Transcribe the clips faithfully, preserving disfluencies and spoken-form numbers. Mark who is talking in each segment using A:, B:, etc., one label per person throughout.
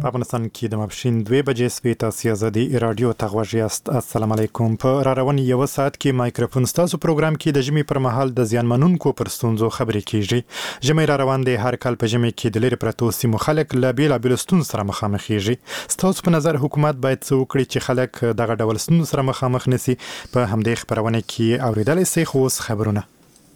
A: افغانستان کې د ماپښین دوه بجې سوي تاسو ازادي رادیو ته غوږ یاست. السلام علیکم. په را روان یو ساعت کې مایکروفون ستاسو پروګرام کې د ژمي پر مهال د زیانمنونکو پر ستونزو خبرې کیږي. ژمي را روان دی، هر کال په ژمي کې د لری پرتو سیمو خلک له بیلابیلو ستونزو سره مخامخ کیږي. ستاسو په نظر حکومت باید څه وکړي چې خلک دغه ډول ستونزو سره مخامخ نشي؟ په همدې خبرونه کې اوریدل سي خو خبرونه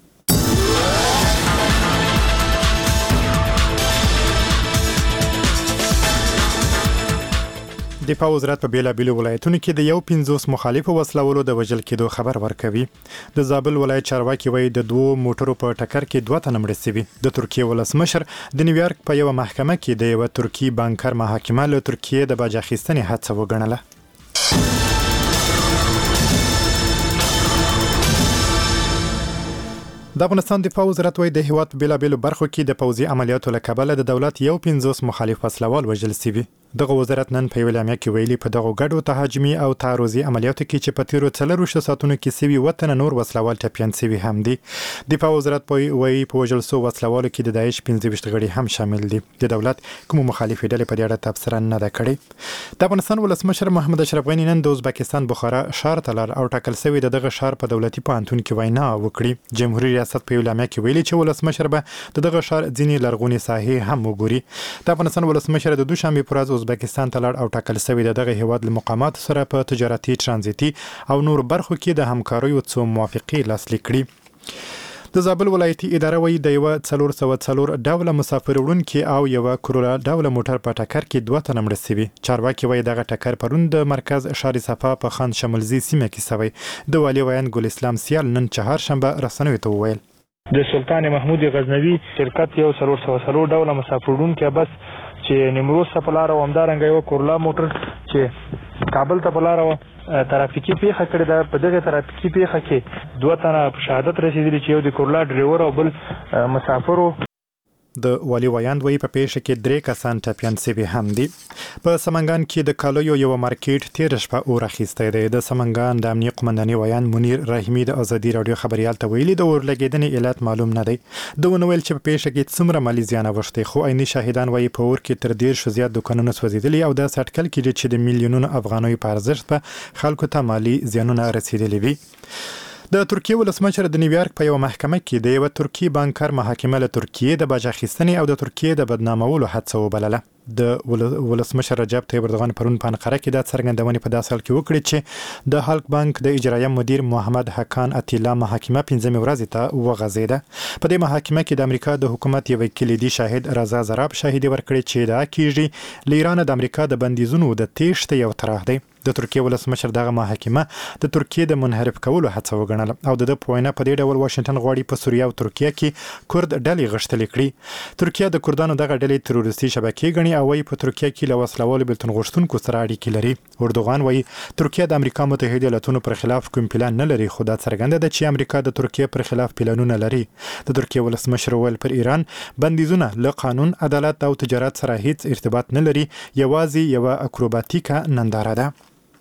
A: د دفاع وزارت په بیلابیلو ولایتونو کې د یو پنځوس مخالفو وسلوالو د وژل کېدو خبر ورکوي. د زابل ولایت چارواکي وایي د دوه موټرو په ټکر کې دوه تنه مړه شوي. د ترکیه ولسمشر د نیویارک په یو محکمه کې د یو ترکی بانکر محاکمه له ترکیه د باج اخیستنې هڅه وګڼله. د افغانستان دفاع وزارت وایي د هیواد په بیلابیلو برخو کې د پوځي عملیاتو له کبله د دولت یو پنځوس مخالف وسلوال وژل شوي. دغه وزارت نن په ویلامیا کې ویلي په دغه ګډو تهاجمي او تعرضي عملیاتو کې چې په تیرو څلرویشتو ساعتونو کې سوي وطن نور وسلوال ټپیان سوي هم دي. دفاع وزارت وایي په وژل شوو وسلوالو کې د داعش پنځه ویشت غړي هم شامل دي. د دولت کوم مخالفې ډلې په دې اړه تبصره نه ده کړې. د افغانستان ولسمشر محمد اشرف غني نن د ازبکستان بخارا ښار ته لاړ او ټاکل شوی دغه ښار په دولتي پوهنتون کې وینا وکړي. جمهوریت ریاست په ویلامیا کې ویلي چې ولسمشر به دغه ښار ځینې لرغونې ساحې هم وګوري. د افغانستان ولسمشر د دوشنبه پر ورځ ازبکستان ته لاړ او ټاکل شوی دغه هیواد له مقامات سره په تجارتي ترانزیتي او نور برخو کې د همکاریو څو موافقې لاسلیک کړي. د زابل ولایتي اداره وایي د یو څلور سوه څلور ډوله مسافر وړونکي او یو کرولا ډوله موټر په ټکر کې دوه تنه مړه شوي. چارواکي وایي دغه ټکر پرون د مرکز ښار صفا په خان شملزي سیمه کې شوی. د والي ویان ګل اسلام سیال نن چهارشنبه رسنیو ته وویل
B: د سلطان محمود غزنوي شرکت یو څلور سوه څلور ډوله مسافر وړونکي بس چې نیمروز ته په لاره و همدارنګه یو کورلا موټر چې کابل ته په لاره و ترافیکي پیښه کړې ده. په دغه ترافیکي پیښه کې دوه تنه په شهادت رسېدلي چې یو د کورلا ډریور او بل مسافر.
A: د والي ویاند وایي په پیښه کې درې کسان ټپیان شوي هم دي. په سمنګان کې د کالیو یو مارکیټ تیر شپه اور اخیستی دی. د سمنګان د امنیه قومنداني ویاند منیر رحیمي د ازادي رادیو خبريال ته ویلي د اور لګیدنې علت معلوم نه دی. د ونویل چې په پیښه کې څومره مالی زیان اوښتی، خو عیني شاهدان وایي په اور کې تر ډیر شو زیات دکانونه سوځېدلي او د سټکل کې چې د میلیونونو افغانیو په ارزښت په خلکو ته مالی زیانونه رسیدلي وي. د ترکیه ولسمشر د نیویارک په یو محکمه کې د یو ترکی بانکر محاکمه له ترکیه د باج اخیستنې او د ترکیه د بدنامولو هڅه وبلله. د ولسمشر رجب طیب اردوغان پرون په انقره کې د څرګندونې په داسې حال کې وکړي چې د هالک بانک د اجرایه مدیر محمد حکان اتیلا محاکمه پنځمې ورځې ته وغځېده. په دې محاکمه کې د امریکا د حکومت یو کلیدي شاهد رضا زراب شاهدي ورکړي چې دا کیږي له ایران د امریکا د بندیزونو د تېښتې یو طرح دی. د ترکیه ولسمشر دغه محاکمه د ترکیه د منحرف کولو هڅه وګڼله او د په وینا په دې ډول واشنگټن غواړي په سوریه او ترکیه کې کورد ډلې غښتلې کړي. ترکیه د کردانو دغه ډلې تروریستي شبکې ګڼي او وايي په ترکیه کې له وسلوالو بېلتون غوښتونکو سره اړیکې لري. اردوغان وايي ترکیه د امریکا متحده ایالاتونو پر خلاف کوم پلان نه لري، خو دا څرګنده ده چې امریکا د ترکیه پر خلاف پلانونه لري. د ترکیه ولسمشر ویل پر ایران بندیزونه له قانون، عدالت او تجارت سره هیڅ ارتباط نه لري، یوازې یو اکروباتیکه ننداره ده.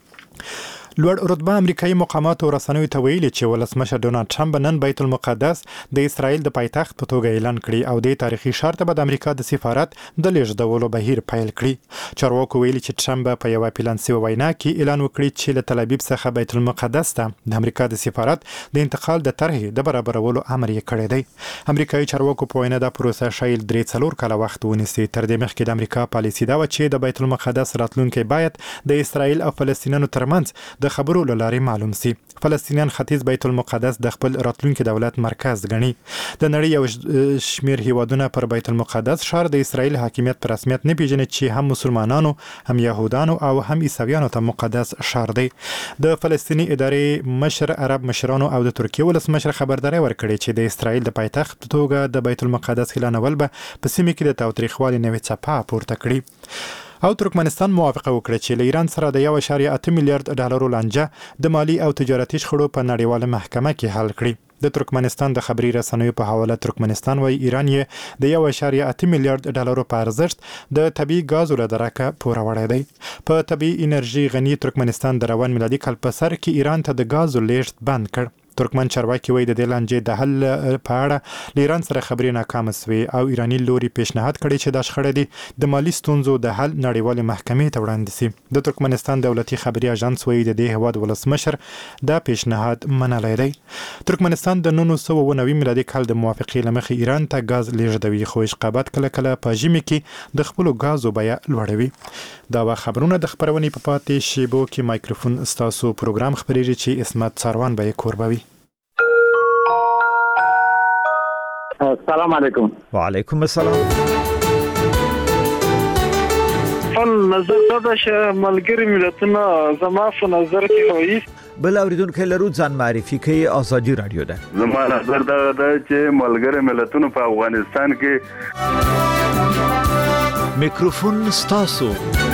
A: لوړ رتبه امریکایي مقاماتو رسنیو ته ویلي چې ولسمشر ډونالد ټرمپ نن بیت المقدس د اسرائیل د پایتخت په توګه اعلان کړي او د تاریخي ښار ته به د امریکا د سفارت د لیږدولو بهیر پیل کړي. چارواکو ویلي چې ټرمپ په یوه پلان شوې وینا کې اعلان وکړي چې له تل ابیب څخه بیت المقدس ته د امریکا د سفارت د انتقال د طرحې د برابرولو امر یې کړی دی. امریکایي چارواکو په وینا دا پروسه شاید درې څلور کاله وخت ونیسي. تر دې مخکې د امریکا پالیسي دا وه چې د بیت المقدس راتلونکی باید د اسرائیل او فلسطینیانو ترمنځ د خبرو له لارې معلوم سي. فلسطینیان ختیځ بیت المقدس د خپل راتلونکي دولت مرکز ګڼي. د نړۍ یو شمیر هیوادونه پر بیت المقدس ښار د اسرائیل حاکمیت په رسمیت نه پیژني چې هم مسلمانانو، هم یهودانو او هم عیسویانو ته مقدس ښار دی. د فلسطیني ادارې مشر عرب مشرانو او د ترکیه ولسمشر خبرداری ورکړي چې د اسرائیل د پایتخت په توګه د بیت المقدس اعلانول به په سیمه کې د تاوتریخوالي نوې څپه پورته کړي. او ترکمنستان موافقه وکړه چې له ایران سره د یو اعشاریه اته میلیارډ ډالرو لانجه د مالی او تجارتي شخړو په نړیواله محکمه کې حل کړي. د ترکمنستان د خبري رسنیو په حواله ترکمنستان وايي ایران یې د یو اعشاریه اته میلیارډ ډالرو په ارزښت د طبي غازو له درکه پوره وړی دی. په طبي انرژي غني ترکمنستان د روان میلادي کال په سر کې ایران ته د غازو لیږد بند کړ. ترکمن چارواکي وایي د دې لانجې د حل په اړه له ایران سره خبرې ناکامه سوې او ایراني لوري پیشنهاد کړی چې دا شخړه دي د مالی ستونزو د حل نړیوالې محکمې ته وړاندې سي. د ترکمنستان دولتي خبري اژانس وایي د دې هیواد ولسمشر دا پیشنهاد منلی دی. ترکمنستان د نولس سوه اوه نوي میلادي کال د موافقې له مخې ایران ته ګاز لیږدوي، خو اشقابات کله کله په ژمي کې د خپلو ګازو بیه لوړوي. دا و خبرونه د خبرونې په پاتې شیبو کې مایکروفون ستاسو پروګرام خبرېږي چې اسمت ساروان به یې کوربوي.
C: السلام علیکم.
D: وعلیکم السلام.
C: فن نظر دا چې ملګری ملتونه زما په نظر کې وایي
D: بل اوریدونکو لرو ځان معرفي کوي آزادي رادیو ده.
E: زما نظر دا ده چې ملګری ملتونه په افغانستان کې
D: میکروفون ستاسو.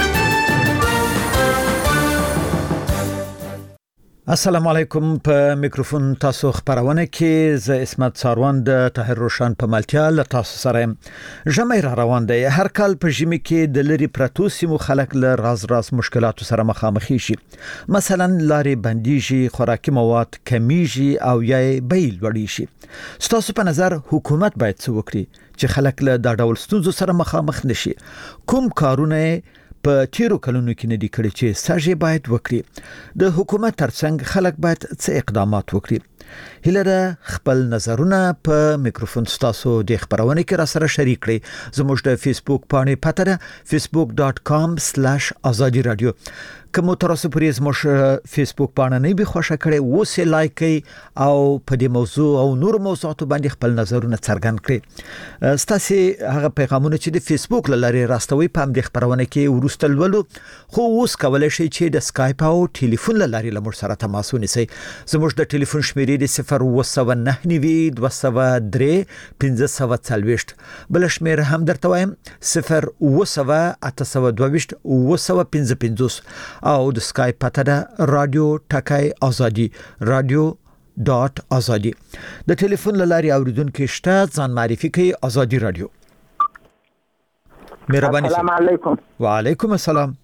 D: السلام علیکم. په میکروفون تاسو خبرونه کې ز اسمت ساروان د طاهر روشن په ملتیا ل تاسو سره ژمي را روان دی. هر کال په ژمي کې د لری پرتو سیمو خلک له راز راز مشکلاتو سره مخامخ شي. مثلا لارې بنديږي، خوراکي مواد کمیږي او یا بیل وړي شي. ستاسو په نظر حکومت باید څه وکړي چې خلک له دا ډول ستونزو سره مخامخ نشي؟ کوم کارونه په تیرو کلونو کې نه دي کړی چې ساجي باید وکړي؟ د حکومت ترڅنګ خلک باید څه اقدامات وکړي؟ هیله خپل نظرونه په میکروفون ستاسو د خبرونه کې را سره شریک کړئ. زموږ د فیسبوک باندې پته ده facebook dot com slash azadi radio. کوم ترڅو پرې زموږ فیسبوک باندې نه به خوښه کړئ وسه لایک کړئ او په دې موضوع او نور موضوعاتو باندې خپل نظرونه څرګند کړئ. ستاسو هغه پیغامونه چې د فیسبوک لاره راستوي په دې خبرونه کې ورستل ولو خو اوس کولای شئ چې د سکایپ او ټلیفون لاره لمر سره تماس ونیسئ. زموږ د ټلیفون شمیرې د صفر اوه سوه نهه نوي دوه سوه درې پنځه سوه څلوېښت. بل شمیر هم درته وایم صفر اوه سوه اته سوه دوه ویشت اوه سوه پنځه پنځوس او د سکایپ پته ده رادیو ټکای آزادي رادیو ډاټ آزادي. د ټلیفون لاري اوریدونکو شته ځان معرفي کوي آزادي رادیو. مهرباني.
C: السلام علیکم.
D: وعلیکم السلام.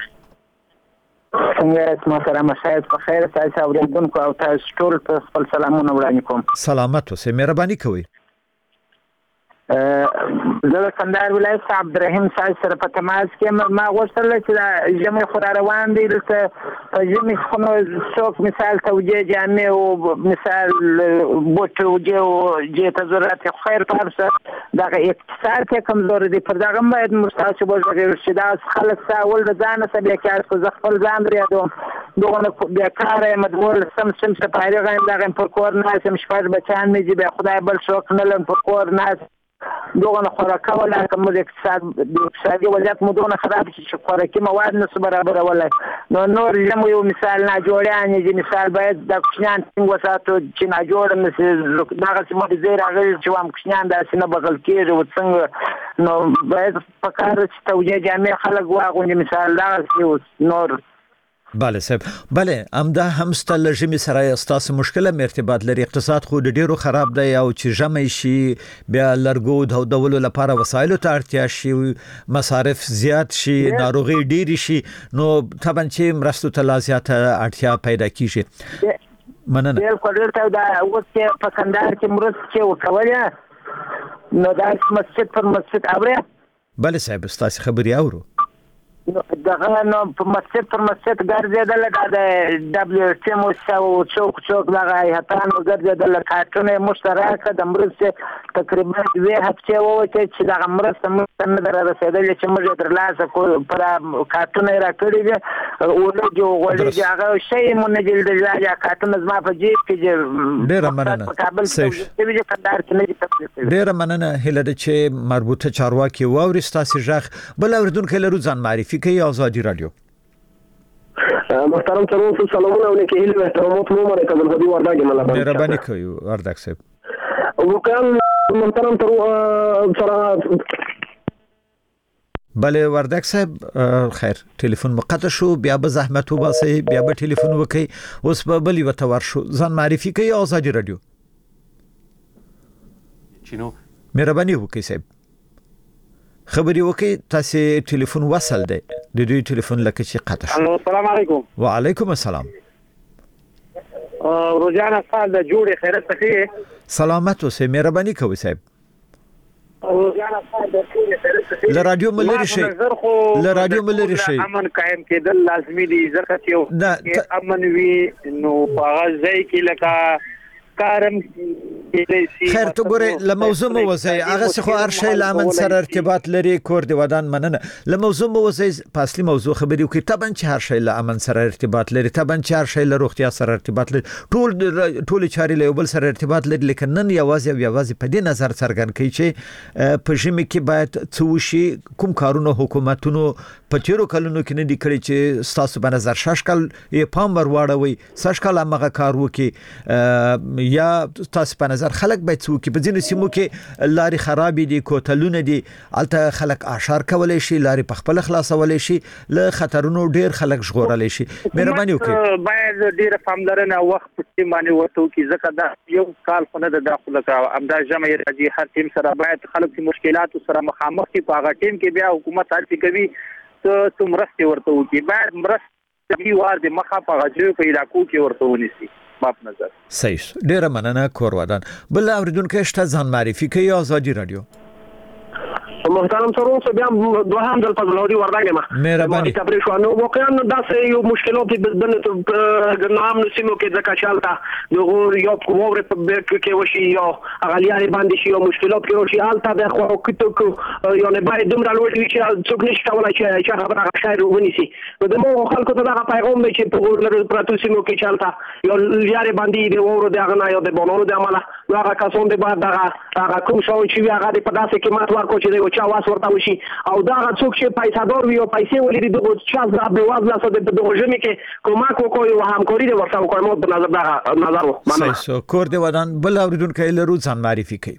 C: څنګه اسمه سره مشاهد په خیر تاسو اوریدونکو او تاسو ټول په خپل سلامونه وړاندې کوم.
D: سلامت اوسئ. مهرباني کوئ.
C: زه د کندهار ولایت عبدالرحیم صاحب سره په تماس کې ما غوښتل چې د ژمي خو را روان دی دلته په ژمي خو نو څوک مثال توجیه جامې او مثال بوټ توجیه او جې ته ضرورت خیر په هر څه دغه اقتصاد کې کمزور دی. پر دغه باید مستاسو وګورئ چې دا خلک ساول د ځان سره بیا کار خو خپل ځان لري دغه بیا کار مدول سم سم څه پایره غیم دغه پر کور نه سم شپږ بچان مې بیا خدای بل څوک نه لن پر کور نه دوغه خوراکه ولا کوم د اقتصاد د اقتصادي وضعیت مودونه خراب شي چې خوراکي مواد نه برابر ولا نو نور زمو یو مثال نه جوړیان چې مثال باید د کوچنیان څنګه وساتو چې نه جوړ مثل دغه سیمه د زیر هغه چې وام کوچنیان د سینه بغل کېږي او څنګه نو باید په کار چې توجیه جامع خلک واغوني مثال دا نور.
D: بله صاحب. بله امدا هم ستل ژمي سره استاسو مشکله مرتبط لري. اقتصاد خو ډیرو خراب دی او چې ژمي شي بیا لرګو د ډول لپاره وسایلو ته اړتیا شي، مصارف زیات شي، ناروغي ډیر شي، نو طبعا چې مرستو ته لازمه اړتیا پیدا کیږي. مننه.
C: بالکل ته دا اوس په کندهار کې مرسته چې وکولیا نو دا مسجد پر مسجد اوره.
D: بله صاحب استاسو خبري اورو.
C: دغه نو په مسجد پر مسجد ګرځیدل د دبليو ټي مو او څوک څوک دغه هتان ګرځیدل کارتونه مشترکه د مرسته تقریبا دوه هفته وو چې دغه مرسته مستند در رسیدل چې موږ در لاسه پر کارتونه را کړی دي او له جو غوړي هغه شی مونږ جلد راځي کارتونه زما په جیب کې
D: ډیر مننه. ډیر مننه. هله چې مربوطه چارواکي و ورستاسي ژغ بل اوردونکو لرو ځان معرفي کی آزادی رادیو.
F: محترم ترون سلامونه علیکم هیله احترامات مو مرکز الهدی ورداګ مله
D: مهرباني کوي ورداګ صاحب.
F: وکال محترم ترون سره
D: بله ورداګ صاحب خیر ټلیفون مقطع شو بیا به زحمت وباسي بیا به ټلیفون وکي اوس به بلی وته ورشو ځان معرفي کوي آزادی رادیو.
G: چینو
D: مهرباني وکي صاحب خبري وکي تاسو ټلیفون وصل دی د دوی ټلیفون لکه چې قطع شو.
F: السلام علیکم.
D: وعلیکم السلام.
C: روزانه سال د جوړ خیرت ته
D: سلامت اوسئ مهرباني کوئ صاحب
C: روزانه سال د جوړ خیرت ته
D: ل رادیو ملری شي ل رادیو ملری شي
C: امن قائم کېدل لازمي دي ځکه چې امن وي نو په ځای کې لکه کارم
D: خیر ته ګوره له موضوع مو وځي هغه څه خو هر شی لامن سره ارتباط لري کور دی ودان مننه له موضوع مو وځي په اصلي موضوع خبرې وکړي طبعا چې هر شی لامن سره ارتباط لري طبعا چې هر شی له روغتیا سره ارتباط لري ټول ټول چاري له بل سره ارتباط لري لیکن نن یوازې یوازې په دې نظر څرګند کوي چې په ژمي کې باید څه شي کوم کارونه حکومتونو په تیرو کلونو کې نه دي کړی چې تاسو په نظر شش کال یې پام ورواړوي شش کال هغه کار وکړي یا تاسو په نظر خلک باید څوک په ځینې سیمو کې لاري خراب دي کوتلونه دي الته خلک اشار کولای شي لاري په خپل خلاصولای شي له خطرونو ډیر خلک ژغورلای شي مهرباني وکړئ
C: باید ډیر پاملرنه وخت په باندې ورته کی ځکه دا یو کال خو نه د داخله کا امدا جمع راځي هر ټیم سره باید خلک په مشکلاتو سره مخامخ کی په هغه ټیم کې بیا حکومت هڅه کوي ته تمرسته ورته وکي باید مرسته دی وار د مخه په غجو په علاقو کې ورته ونیسي ماپ نظر
D: صحیح ډیر مننه کور ودان بل اوریدونکو شته ځان معرفي کوي آزادي رادیو
F: محترم سرون څه بیا دوه هم د فضلودي وردانګه ما
D: مهرباني
F: تبریک نو واقعا داسې یو مشکلات د بدن نام نسمو کې ځکه شالته دغه یو کومور په بیت کې وشي یو اغلیاري باندې شي یو مشکلات کې وشي الته د خو کټو یو نه باید دومره لوړ وي چې څوک نشي کولای چې خبره غشای ونیسي نو د مو خلکو ته دا پیغام دی چې په ورلر پراتو سیمو کې چالته یو لیاري باندې دی ورو د غنا یو د بونورو د عمله نو هغه کسون د بعد هغه کوم شاو چې هغه په داسې کې مات ورکو چې چا واس ورته وشي او دا څوک چې پیسادور وي او پیسې ولري دغه چا د بوازله سره د دغه ژمي کې کومک وکوي او همکاري د ورته وکړي مو په نظر دا نظر و
D: صحیح سو کور دی ودان بل اوریدونکو لرو ځان معرفي کوي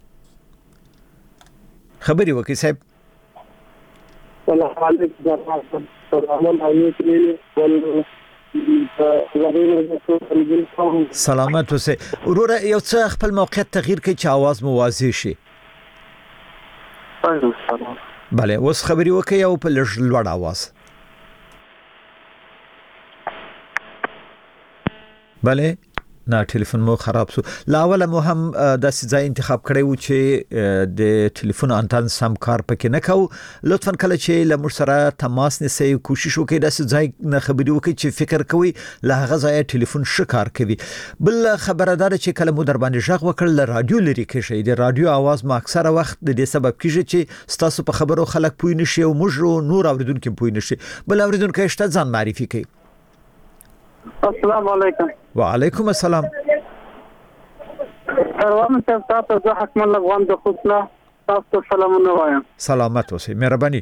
D: خبري وکي صاحب
F: السلام علیکم سلام علیکم
D: سلامت اوسئ وروره یو څه خپل موقعیت تغییر کوي چې आवाज مو واضح شي بله اوس خبري وکي او په لږ لوړ आवाज بله نه ټلیفون مو خراب سو لاول مو هم د ځای انتخاب کړی و چې د ټلیفون انتن سم کار پکې نه کو لطفا کله چې لمر سره تماس نسی کوشش وکړئ د ځای نه خبري وکړئ چې فکر کوي لا هغه ځای ټلیفون ښه کار کوي بل خبردار چې کله مو در باندې ژغ وکړ ل رادیو لري کې د رادیو आवाज ما اکثره وخت د دې سبب کیږي چې تاسو په خبرو خلک پوي نشي او موږ نور اوریدونکو پوي نشي بل اوریدونکو شته ځان معرفي کوي
C: السلام علیکم
D: وعلیکم السلام
C: سلام تاسو زه حکم الله غوام د خپل تاسو سلامونه وایم
D: سلامت اوسئ مهرباني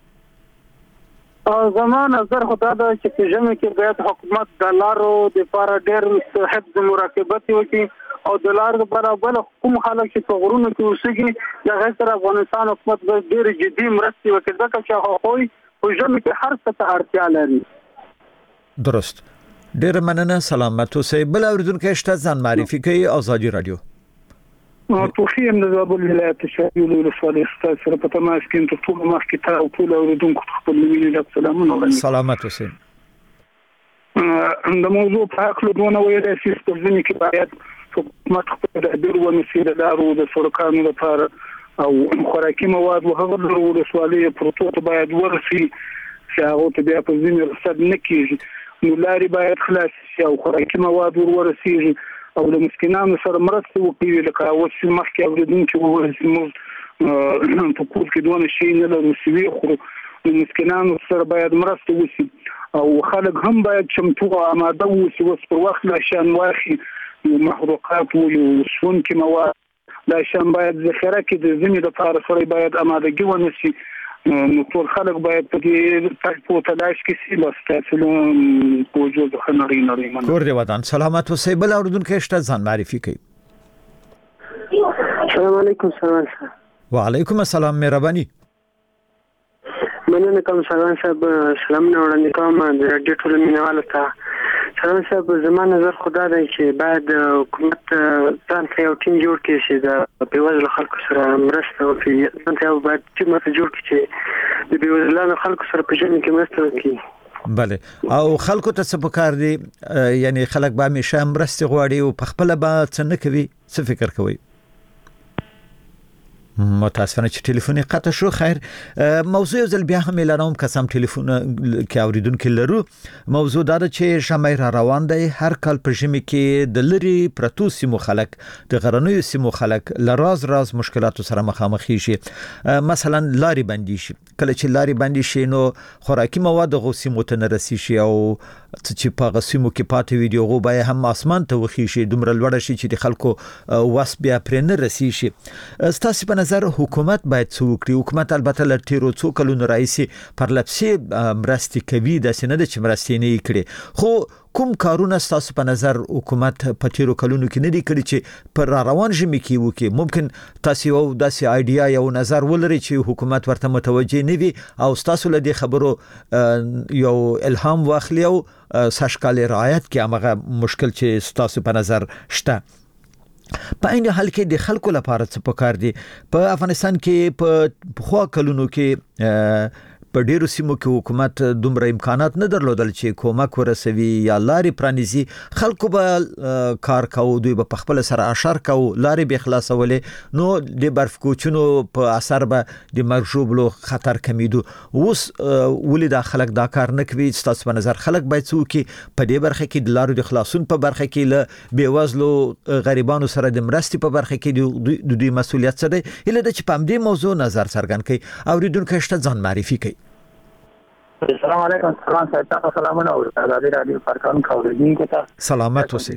C: زمانه نظر خدای دا چې په ژمي کې باید حکومت د لارو د لپاره ډېر حفظ مراقبت وکړي او د لارو برابر کوم خلک چې په غرونو کې اوسېږي د غیر افغانستان حکومت به ډېر جدي مرستې وکړي ځکه چې هغوی په ژمي کې هر څه ته اړتیا لري
D: درست ډیر مننه سلامت اوسئ بل اوریدونکو شته ځان معرفي کوي آزادي رادیو
G: توفیم د زابل ولایت شایل ولسوالۍ سره په تماس کې ټول مخکې ته او ټول اوریدونکو خپل مینه سلامونه
D: سلامت اوسئ
G: د موضوع په اړه دونه ویل چې په ځینې کې باید حکومت خپل د ډیر ونسي د لارو د سرکانو لپاره او خوراکي مواد او هغه د ولسوالۍ پروتوکول باید ورسي چې هغه ته بیا په ځینې رصد نه کیږي نو لاري باید خلاص شي او خوراکي مواد ورورسیږي او د مسکینانو سره مرسته وکړي لکه اوس مخکې اوریدونکو وویل چې موږ په کور کې دونه شي نه لرو چې خو د مسکینانو سره باید مرسته وشي او خلک هم باید چمتو او آماده وشي اوس په وخت لا شان واخي محروقات او شونکي مواد لا شان باید ذخیره کې د ځینې لپاره سره باید آمادګي ونشي نو ټول خلک باید په دې په تلاش کې سي لاستاسو په وجود خنري نري من
D: کور دی ودان سلامت اوسئ بل اوریدونکو شته ځان معرفي کوي
F: السلام علیکم سلام
D: وعلیکم السلام مهرباني
F: مننه کوم سلام صاحب سلام نه وړاندې کوم د رادیو ټول مینوالو ته سلام صاحب زما نظر خدا دی چې بعد حکومت ځان ته یو ټیم جوړ کړي چې د بېوزلو خلکو سره مرسته وکړي ځان ته یو باید ټیم ته جوړ کړي چې د بېوزلانو خلکو سره په ژوند کې مرسته وکړي
D: بله او خلکو ته څه پکار دي یعنی خلک به همیشه مرسته غواړي او په خپل به څه نه کوي څه فکر کوي متاسفانه چې ټلیفون قطع شو خیر موضوع یو ځل بیا هم اعلانوم قسم ټلیفون کې اوریدونکو لرو موضوع دا ده چې شمیر روان دی هر کال په ژمي کې د لری پرتو سیمو خلک د غرنیو سیمو خلک لراز راز مشکلاتو سره مخامخ شي مثلا لاري بندي شي کله چې لاري بندي شي نو خوراکي مواد غوسي متنرسي شي او چې په غسیمو کې پاتې ویډیو غو به هم اسمان ته وخی شي دومره لوړ شي چې د خلکو واس بیا پرې نه رسی شي ستاسو په نظر حکومت باید څه وکړي حکومت البته ل تیرو څو کلونو راځي پر لپسي مرستي کوي د سینې د چمرستي نه کړي خو کوم کارونه ستاسو په نظر حکومت په تیرو کلونو کې نه دي کړی چې پر روان ژمي کې وکي ممکن تاسو یو داسې ایډیا یو نظر ولري چې حکومت ورته متوجه نه وي او تاسو له دې خبرو یو الهام واخلي او ساشکال رعایت کې هغه مشکل چې ستاسو په نظر شته په این حال کې د خلکو لپاره څه پکار دي په افغانستان کې په خو کلونو کې په ډیرو سیمو کې حکومت دومره امکانات نه درلودل چې کومک ورسوي یا لاري پرانیزي خلکو به کار کوي دوی به خپل سره اشر کوي لاري به خلاصولې نو د برف کوچونو په اثر به د مرجوبلو خطر کمیدو اوس ولې د خلک دا کار نه کوي تاسو په نظر خلک باید څو کې په دې برخه کې د لارو د خلاصون په برخه کې له بیوزلو غریبانو سره د مرستې په برخه کې د دوی مسولیت څه دی اله د چې په دې موضوع نظر څرګند کړي او ریډونکو شته ځان معرفي کوي
C: السلام علیکم سلام صاحب سلامونه او د رادیو فرقان کوریدونکو ته
D: سلامت اوسئ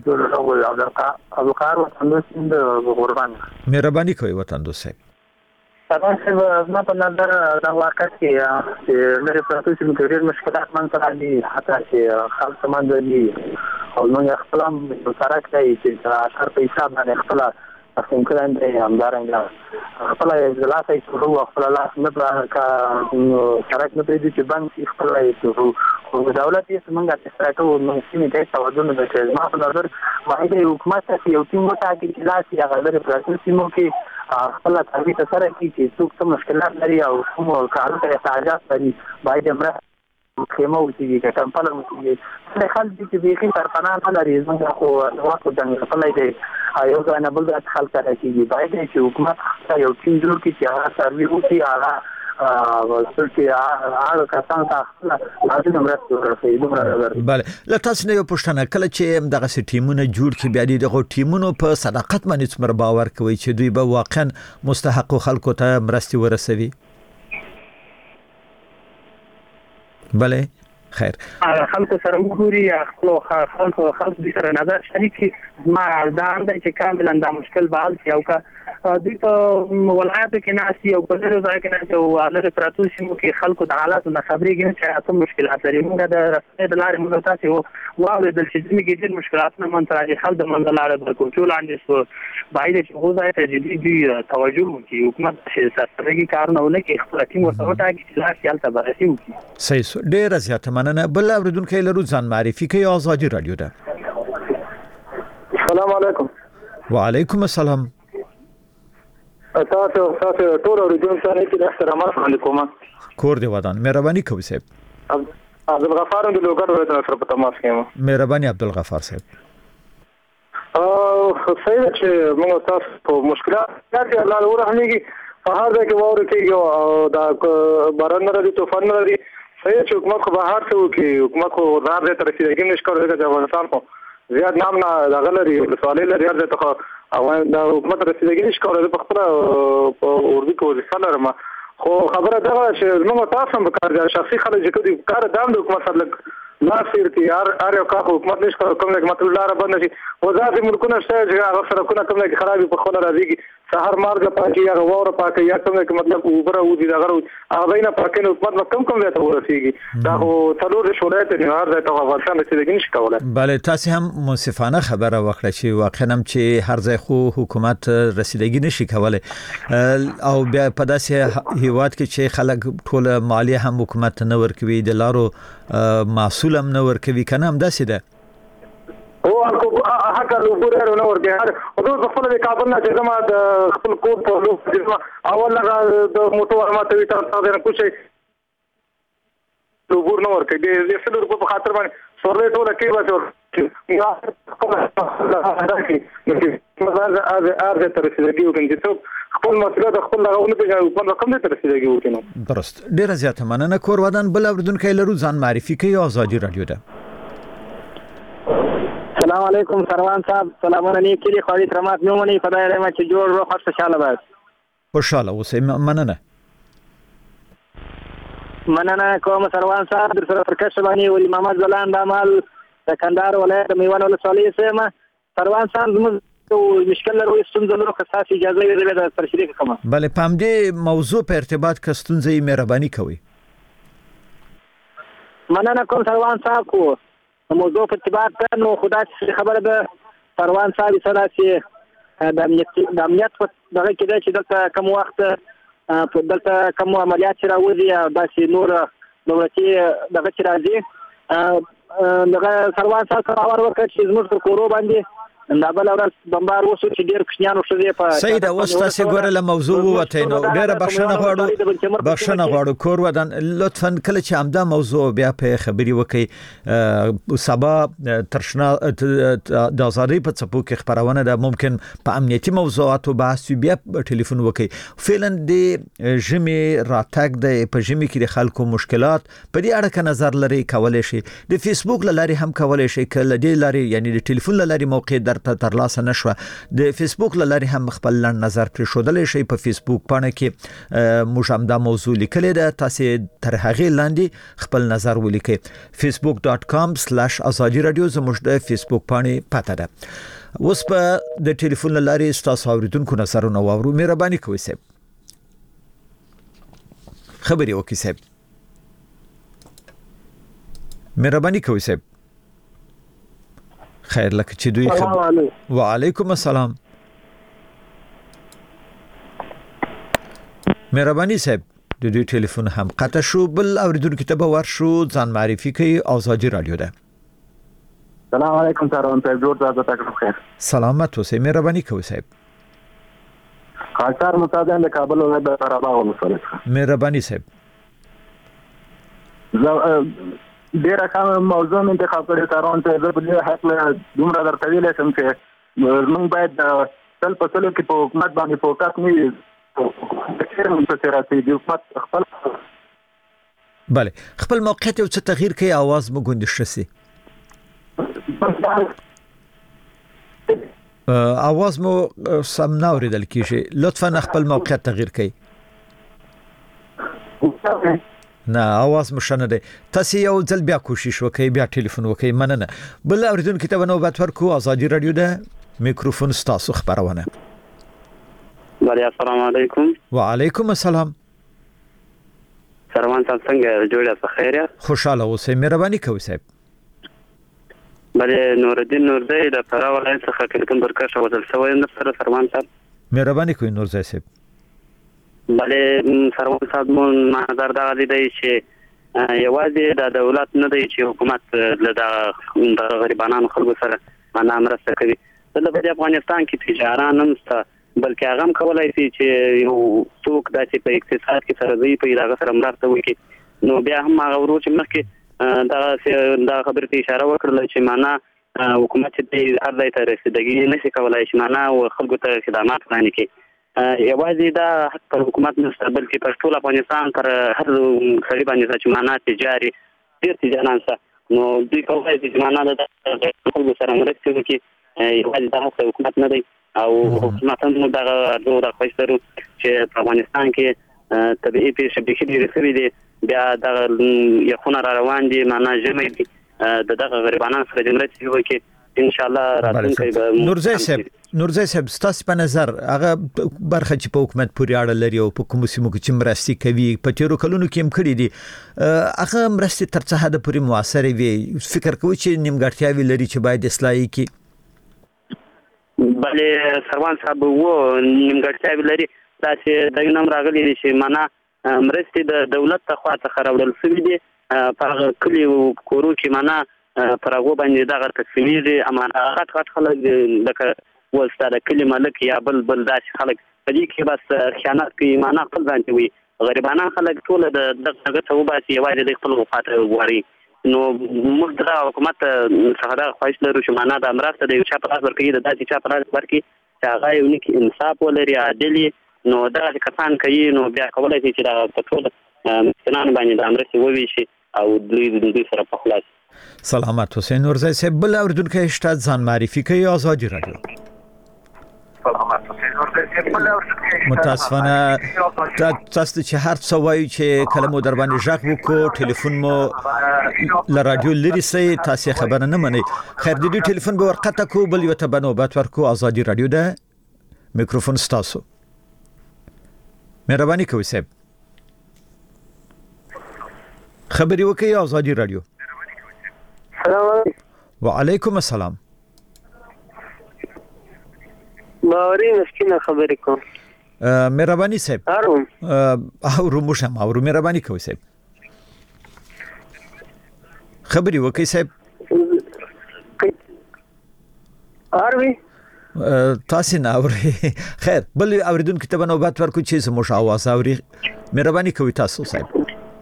C: ابوبکر وطن د قربان
D: مهرباني کوي وطن دوست
C: طبعا صاحب ما په نظر دا واقع کې چې مې په تاسو کې ډېر مشکلات من سره دي حتی چې خلک سمان دي او نو خپل سره کوي چې تر اخر په حساب باندې خپل اصلا کله دې همدارنګه خپل اجلاس یې شروع خپل لاس نه کا سره نه پېدې چې باندې خپل یې شروع خو دولت یې څنګه چې تاسو نو سیمه ته توجه نه کوي ما په نظر باندې حکومت ته یو ټیم وټاکي چې لاس یې هغه د پراتو سیمو کې خپل تعریف سره کوي چې څوک څه مشکلات لري او کوم کارونه ته احتیاجات لري باید امر خیمه وسیږي که کمپل وسیږي څه خلک چې بیخي سرپناه نه لري زموږ خو وخت د خپل دی یو ځای نه بل ځای خلک راکېږي باید چې حکومت یو ټیم جوړ کړي چې هغه سروي وکړي هغه ورسره چې هغه کسان ته خپله لازمه مرسته ورکړي.
D: بله له تاسو نه یو پوښتنه کله چې دغسې ټیمونه جوړ کړي بیا د دغو ټیمونو په صداقت باندې څومره باور کوي چې دوی به واقعا مستحقو خلکو ته مرستې ورسوي؟ بله خیر
F: خلکو سره وګوري خپل خلکو خلکو سره نظر شریک ما دا اند چې کاملا دا مشکل به حل شي او که دوی په ولایتو کې ناسي او په ډېرو ځایو کې ناسي او هغه پراتو سیمو کې خلکو د حالاتو نه خبرېږي چې څه مشکلات لري موږ د رسنۍ د لارې موږ تاسې واورېدل چې ځینې کې ډېر مشکلاتونه منځته راځي خلک د منځه لاړه د کنټرول لاندې شو باید چې هغو ځای ته جدي دوی توجه وکړي حکومت چې سرسرګي کارونه ونه کړي خپله ټیم ورته وټاکي چې لاس یې هلته بررسي وکړي.
D: صحیح شو ډېره زیاته مننه. بل اورېدونکی لرو ځان معرفي کوي ازادي راډیو ده.
G: السلام علیکم.
D: وعلیکم السلام.
G: تاسو تاسو ټول اورېدونکو سره کې احترامات وړاندې کوم.
D: کور دی ودان مهرباني کوي صاحب.
G: عبدالغفار د لوګر ولایت سره په تماس کې یم.
D: مهرباني عبدالغفار صاحب.
G: او صحیح چې موږ تاسو په مشکلات کې الله ورحمېږي په هر ځای کې واره کېږي او دا باران نه راځي طوفان نه راځي صحیح چې حکومت خو بهر څه وکړي حکومت خو هر ځای ته رسېدګي نشي کولی ځکه چې افغانستان خو زیات نام نه دغه لري ولسوالۍ لري هر ځای ته خو د حکومت رسېدګي نشي کولی زه په خپله په اردو کې وظیفه لرم خو خبره دغه چې زموږ تاسو هم کار دی شخصي خلک چې کوي کار دام د حکومت سره لږ لاس ورتي هر هر یو کار حکومت نشي کولی کوم ځای مطلب لاره بند شي وزارت ملکونه شته چې هغه سړکونه کوم ځای کې خرابې په خپله راځي سهار مارګ پاکي یا واوره پاکي یا کوم ځای کې مطلب اوبه راوځي دغه هغه ځای نه پاکي نو حکومت به کوم کوم ځای ته ورسېږي دا خو څلور ولایت دي هر ځای ته افغانستان رسېدګي نشي کولی.
D: بله تاسې هم منصفانه خبره وکړه چې واقعا هم چې هر ځای خو حکومت رسېدګي نشي کولی او بیا په داسې هیواد کې چې خلک ټول مالیه هم حکومت نه ورکوي د لارو محصول هم نه ورکوي که نه همداسې ده؟
G: هو حق الوفور نه ورته هر او خپل د کابل نه چې زما د خپل کور په لور اول لغه د موټر ماته وی تاسو نه کوشش د ګور نه ورکړي د سلو روپو په خاطر باندې سورلې ټوله کې به ارزه تر رسیدګي وکړي چې څوک خپل مسله د خپل لغونه په خپل رقم ته رسیدګي وکړي.
D: درست. ډیره زیاته مننه. کور ودان بل اوردونکو لرو ځان معرفي کوي. آزادي رادیو ده.
C: السلام علیکم سروان صاحب. سلامونه نیکی دي. خالد رحمت نومني خدای رحمت چې جوړ روح خوشاله باش.
D: خوشاله اوسئ. مننه.
C: مننه کوم سروان صاحب. در سره فرکش باندې ولي محمد زلان د عمل د کندهار ولایت میوان ولسوالۍ سیمه. سروان صاحب زموږ مشکل لرو ستونزه لرو که تاسو اجازه یې د سر شریک کوم.
D: بله پام دې موضوع په ارتباط که ستونزه یې مهرباني کوي.
C: مننه کوم سروان صاحب. کو موضوع په ارتباط نو خدا خبره ده سروان صاحب سره چې د امنیت د امنیت په دغه کې ده چې دلته کوم وخت په دلته کوم عملیات چې راوځي داسې نور دولتي دغه چې راځي دغه سروان صاحب خبر وکړ چې زموږ پر کورو باندې دا بل ورځ بمبار وشو چې ډېر کوچنیانو ښځې په
D: سید اوس تاسو ګوره له موضوع وته نو ډېره بښنه غواړو بښنه غواړو کور ودان لطفا کله چې همدا موضوع بیا په خبري وکي سبا ترشنا د آزادۍ په څپو کې خبرونه ده ممکن په امنیتي موضوعاتو بحث بیا ټلیفون وکي فعلا د جمی راتګ د په جمی کې د خلکو مشکلات په دې اړه نظر لري کولای شي د فیسبوک لاري هم کولای شي کله د لاري یعنی د ټلیفون لاري موقع در ترلاسه نشوه د فیسبوک لاري هم خپل لړ نظر پر شودل شي په فیسبوک باندې کې موږ هم دا موضوع لیکل ده تاسو تر هغه لاندې خپل نظر ولیکئ facebook dot com slash azadi radio زموږ د فیسبوک باندې پته ده. اوس په د ټلیفون لاري تاسو اوریدونکو نظرونه واورو. مهرباني کوئ صاحب خبري وکړئ صاحب مهرباني کوئ صاحب. خیر لکه چې دوی خبر وعلیکم السلام. مهرباني صاحب د دوی ټلیفون هم قطع شو. بل اوریدونکو ته به ورشو ځان معرفي کوي. آزادي رادیو ده.
H: سلام علیکم سروان صاحب جوړ تاسو ته خیر.
D: سلامت اوسئ. مهرباني کوئ صاحب.
H: خاصار مصادم د کابل ولایت د قراباغ ولسوالۍ.
D: مهرباني صاحب.
H: ډیره کوم موضوع انتخاب کړی سروان صاحب په دې حق له دومره درته ویل شم چې موږ باید تل په سلو کې په حکومت باندې فوکس نه وي خپل
D: بله خپل موقعیت او څه تغییر کوي आवाज مو ګوندش شي आवाज مو سم نه اوریدل کیږي. لطفا خپل موقعیت تغییر کړئ. نه आवाज مشنه ده. تاسو یو ځل بیا کوشش وکړئ بیا ټلیفون وکړئ. مننه. بل اوریدونکو ته نوبت ورکو. آزادي رادیو ده میکروفون ستاسو خبرونه.
I: بله السلام علیکم.
D: وعلیکم السلام.
I: سروان صاحب څنګه جوړه په خیر یا
D: خوشاله اوسئ. مهرباني کوئ صاحب.
I: بله نور الدین نورزی د فراه ولایت څخه ټلیفون درکښه وځل شوی نه سره سروان صاحب.
D: مهرباني کوئ نورزی صاحب.
I: بله سروان صاحب مون نظر دا دی چې یوازې د دولت نه دی چې حکومت د غریبانو خلکو سره معنا مرسته کوي. د افغانستان کې تجاران هم شته بلکې هغه هم کولای شي چې یو څوک داسې په اقتصاد کې سره دی په دغه سره مرسته وکړي. نو بیا هم هغه ورو چې مخکې دا دا خبرې ته اشاره وکړل چې معنا حکومت دې هر ځای ته رسیدګي نشي کولای چې معنا خلکو ته خدمات وړاندې کړي. یوازې دا پر حکومت نشته بلکې پر ټول افغانستان پر هر سړي باندې چې معنا تجاري ډېر تجاران شته. نو دوی کولای شي چې معنا د خلکو سره مرسته وکړي. یوازې دا حکومت نه دی او حکومت هم دغه ارزو د خوښترو چې په افغانستان کې طبيعي پیښې به ډېرې شوې دي. بیا دغه یخونه را روان دي معنا ژمی دي د دغه غریبانو سره د مرستې وکړي. ان شاء الله راتلونکی به
D: نورزی صاحب نورزی صاحب ستاسو په نظر هغه برخه چې په حکومت پورې اړه لري او په کوم سیمو کې چې مرستې کوي په تیرو کلونو کې هم کړي دي هغه مرستې تر څه حد پورې موثرې وي فکر کوئ چې نیمګړتیاوې لري چې باید اصلاح کړي؟
I: بله سروان صاحب وو نیمګړتیاوې لري دا چې دغه نوم راغلي دي چې معنا مرستې د دولت ته خوا څخه راوړل شوي دي په هغه کلیو کورو کې معنا پر هغو باندې دغه تقسیمېږي اما غټ غټ خلک لکه اوس دا د کلي مالک یا بل بل داسې خلک په دې کې بس خیانت کوي معنا خپل ځان ته وي غریبانه خلک ټول د دغه څه وباسي یوازې د خپل وفات غواړي نو موږ د حکومت څخه دا خواهش لرو چې معنا د مرسته د یو چا په لاس ورکړي د داسې چا په لاس ورکړي چې هغه یو نیک انصاف ولري عادل نو دغه کسان کوي نو بیا کولی شي چې دا په ټول مسکینانو باندې د مرستې وویشي او دوی د دوی سره په خلاص.
D: سلامت حسین نورزی صاحب بل اوریدونکی شته ځان معرفي کوي آزادي رادیو.
J: سلامت حسین نورزی صاحب بل اوریدونکی
D: متاسفانه تاسو چې هر څه وایي چې کله مو در باندې ژغ وکړو ټلیفون مو له رادیو لري سي تاسو خبره نه منئ. خیر د دې ټلیفون به ورقطه کو بل یو ته به نوبت ورکو. آزادي رادیو ده میکروفون ستاسو. مهرباني کوئ صاحب خبري وکي آزادي رادیو.
F: السلام علیکم.
D: وعلیکم السلام.
F: باوري مسکینه خبرې کوم.
D: مهرباني صاحب
F: اروم
D: او رومشم او مهرباني کوئ صاحب خبري وکي صاحب.
F: اروي
D: تاسو نه اوري. خیر بل اوریدونکو ته نوبت ورکو چې سمو شاواز اوري. مهرباني کوئ تاسو صاحب.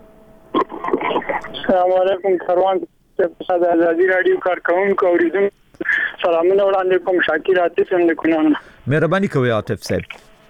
G: السلام علیکم کاروان د آزادي رادیو کارکونکو اوریدونکو سلامونه وړاندې کوم. شاکر عاطف هم لیکونه.
D: مهرباني کوئ عاطف صاحب.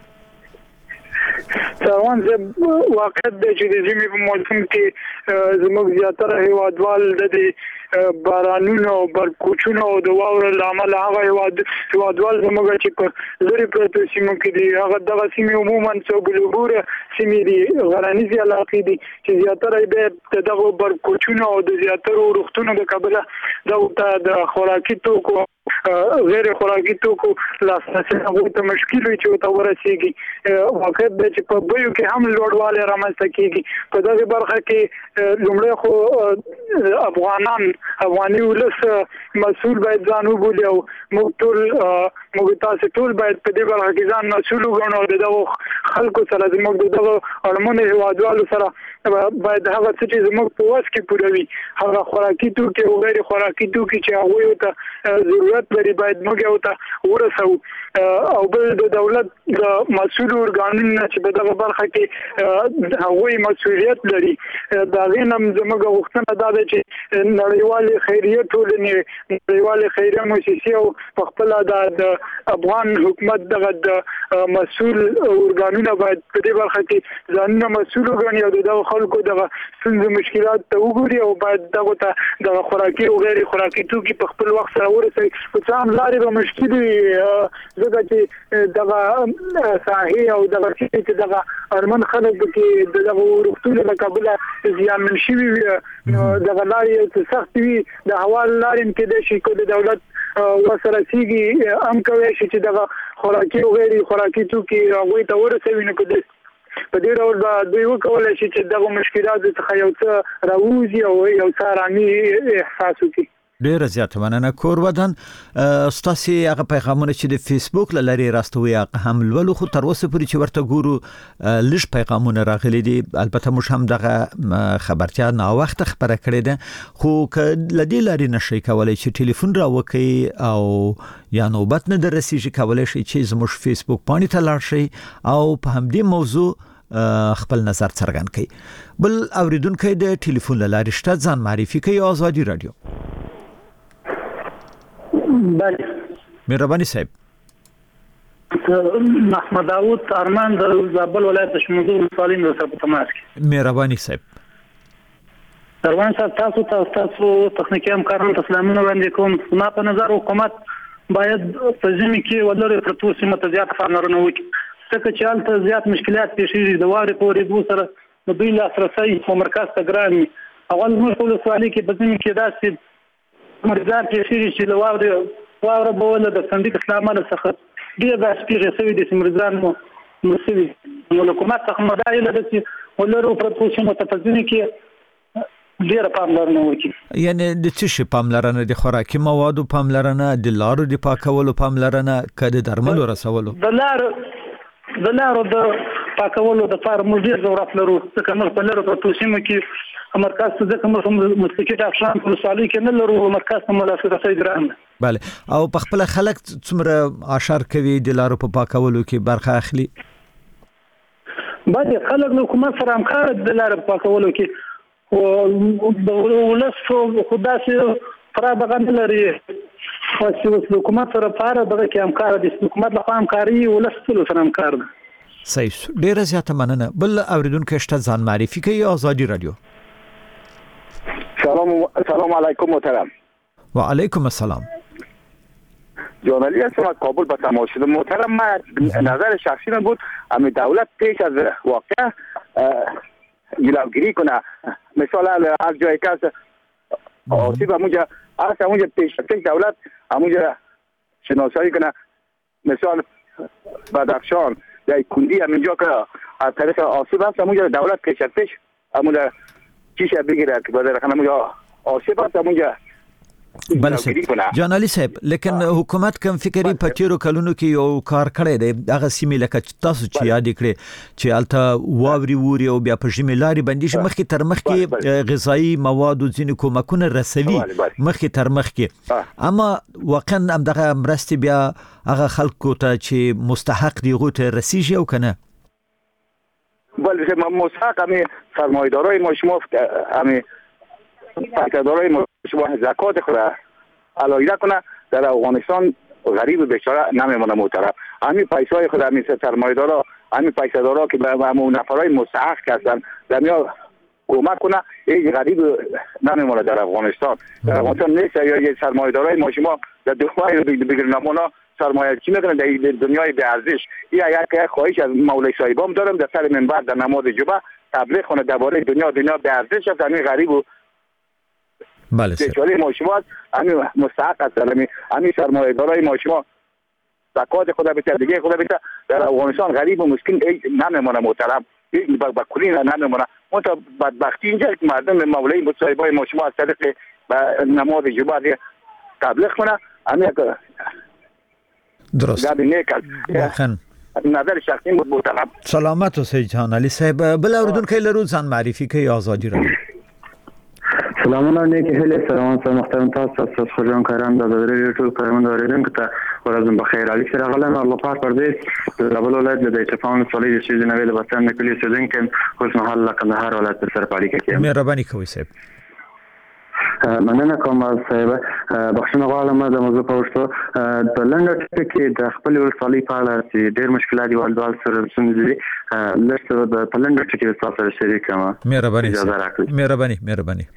G: کاروان زه واقع د چې د ژمي په موسم کې زموږ زیاتره هیوادوال د بارانونو او برکوچونو او د واورو له امله هغه هیوادوال زموږ چې په لرې پرتو سیمو کې دي هغه دغه سیمې عموما څوبلوبوره سیمې دي غرنیزې علاقې دي چې زیاتره یې د دغو برکوچونو او د زیاترو روغتونو د کبله دغو ته د خوراکي توکو غیر خوراکي توکو لاسرسي هغوی ته مشکل وي چې ورته ورسېږي. واقع دی چې په بیو کې هم لوړوالی رامنځته کېږي. په دغې برخه کې لومړی خو افغانان افغاني ولس مسؤل باید ځان وبولي او موږ ټول موږ تاسو ټول باید په دې برخه کې ځان مسؤل وګڼو او د دغو خلکو سره زموږ د دغو اړمنو هیوادوالو سره باید هغه څه چې زموږ په وس کې پوره وي هغه خوراکي توکي او غیر خوراکي توکي چې هغوی ته ضرورت لري باید موږ یې ورته ورسوو. او بل د دولت د مسؤلو ارګانونو چې په دغه برخه کې هغوی مسؤلیت لري د هغې نه زموږ غوښتنه دا ده چې نړیوالې خیریه ټولنې نړیوالې خیریه موسسې او په خپله د افغان حکومت دغه د مسؤل ارګانونه باید په دې برخه کې ځانونه مسؤل وګڼي او د دغو خلکو دغه ستونزې مشکلات ته وګوري او باید دغو ته دغه خوراکي او غیر خوراکي توکي په خپل وخت سره ورسوي. خو څه هم لارې به مشکل وي ځکه چې دغه ساحې او دغه چې دغه اړمن خلک کې د دغه روغتون له کبله زیانمن شوي وي نو دغه لارې سخت وي. د هوا لارې هم کېدای شي که د دولت ورسره سیږي هم کولی شي چې دغه خوراکي او غیر خوراکي توکي هغوی ته ورسوي. نو که په دې ډول به دوی وکولی شي چې دغه مشکلاتو څخه یو څه راووځي او یو څه ارامي احساس وکړي.
D: ډیره زیاته مننه. کور ودان ستاسو هغه پیغامونه چې د فیسبوک له لارې راستوي هغه هم لولو خو تر اوسه پورې چې ورته ګورو لږ پیغامونه راغلي دي. البته موږ هم دغه خبرتیا نا وخت خبره کړې ده خو ک لدی لاري نشي کولای چې ټلیفون را وکي او یا نوبت نه درسیږي کولای شي چې زموږ فیسبوک باندې ته لاړ شي او په همدې موضوع خپل نظر څرګند کړي. بل اوریدونکو د ټلیفون له لارې شته ځان معرفي کوي. آزادي رادیو.
G: بله
D: مهرباني صاحب.
G: محمد داوود ارمان د زابل ولایت شموزو ولسوالۍ نه په تماس کې.
D: مهرباني صاحب.
G: دروان صاحب تاسو ته تاسو تخنیکی همکارانو ته سلامونه وړاندې کوم. ما په نظر حکومت باید په ژمي کې ولري پرتو سیمه ته زیات پاملرنه وکړي ځکه چې هلته زیات مشکلات پیښیږي. د واورې په اورېدو سره د دوی لاسرسی په مرکز ته ګران وي. اول زموږ په ولسوالۍ کې په ژمي کې داسې مریضان پیښیږي چې له واورې واوره به ولله د صندوق اسلام له څخه ډېر داسې پیښې شوي دي چې مریضان مو مړه شوي. نو له حکومت څخه مو دا هیله ده چې ولرو پرتو سیمو ته په ژمي کې ډېره پاملرنه وکړي.
D: یعنې د څه شي پاملرنه؟ د خوراکي موادو پاملرنه، د لارو د پاکولو پاملرنه، که د درملو رسولو؟
G: د لارو د لارو د پاکولو دپاره موږ ډېر ضرورت لرو ځکه موږ په لرو پرتو سیمو کې مرکز ته ځکه موږ مسلکي ډاکټران په ولسوالۍ کې نه لرو مرکز ته مو لاسرسی ګران ده.
D: بله. او په خپله خلک څومره اشر کوي د لارو په پاکولو کې برخه اخلي؟
G: باید خلک له حکومت سره همکار د لارې پاکولو کې او د ولس خو داسې فرا دغه نه لري چې د حکومت سره په اړه دغه کې همکار دي حکومت له خوا همکاري ولس ټولو سره همکار ده.
D: صحیح ډیره زیاته مننه. بل اوریدونکو شته ځان معرفي کوي آزادي رادیو.
K: سلام سلام علیکم محترم.
D: و علیکم السلام.
K: جانالی هستم از کابل به تماس شدم. محترم من نظر شخصی من بود امی دولت پیش از واقع جلوگیری کنه مثلا از جایی که آسیب همونجا هست همونجا پیش پیش دولت همونجا شناسایی کنه مثلا بدخشان یا کندی همینجا که از طریق آسیب هست همونجا دولت پیش پیش همونجا چیشه بگیره که بدر خانه همونجا آسیب هست همونجا
D: بل سه جان علي صاحب لیکن حکومت کوم فکری په تیرو کلونو کې یو کار کړی دی هغه سیمې لکه تاسو چې یاد کړئ چې الته واوري ووري او بیا په ژمي لاري باندې چې مخکې تر مخکې غذایی مواد او ځینې کومکونه رسوي مخکې تر مخکې اما واقعا هم دغه مرستې بیا هغه خلکو ته چې مستحق دی غو ته رسیږي او کنه
K: بله مستحق همین سرمایه‌دارای ما شما همین پایدارای ما شما زکات خود علایده کنه در افغانستان غریب بیچاره نمیمونه محترم. همین پیسای خود همین سرمایه‌دارا همین پیسه‌دارا که به همون نفرای مستحق هستن دنیا کمک کنه این غریب نمیمونه در افغانستان. در افغانستان نیست یا سرمایه‌دارای ما شما در دنیای بگیرن نمونه سرمایه چی میکنن در دنیای به ارزش. یا یک خواهش از مولوی صاحبام دارم در سر منبر در نماز جمعه تبلیغ کنه درباره دنیا دنیا به ارزش است همین غریب و
D: بله سر
K: بیچاره ما شما همین مستحق هستن همین همین سرمایه‌دارای ما شما زکات خدا بده دیگه خدا بده در افغانستان غریب و مسکین نمیمونه محترم با کلی نمیمونه. اون تا بدبختی اینجا مردم مولای صاحبای ما شما از طریق نماز جمعه تبلیغ کنه همین
D: درست
K: واقعا نظر شخصی محترم.
D: سلامت اوسئ جان علي صاحب. بل اوریدونکو لرو ځان معرفي کوي آزادي رادیو.
L: سلامونه نیکی هیله سلام سلام محترم تاسو تاسو خوشم کارم د درې ټول کارمند اوریدونکو ته ورځم بخیر. علي سره غلم الله پاک پردیس د بل ولایت د اتفاق صلیبي چې د نوې د وطن کلی سیدن کې اوس مهال کندهار ولایت سره پالي کوي.
D: مهرباني کوئ صاحب.
L: مننه کوم صاحب. بخښنه غواړم د موضوع په وشتو د لنډ ټکی کې د خپل ولسوالۍ په اړه چې ډېر مشکلات دي والدوال سره ستونزې دي لږ د په لنډ ټکی کې تاسو سره شریک کوم.
D: مهرباني مهرباني مهرباني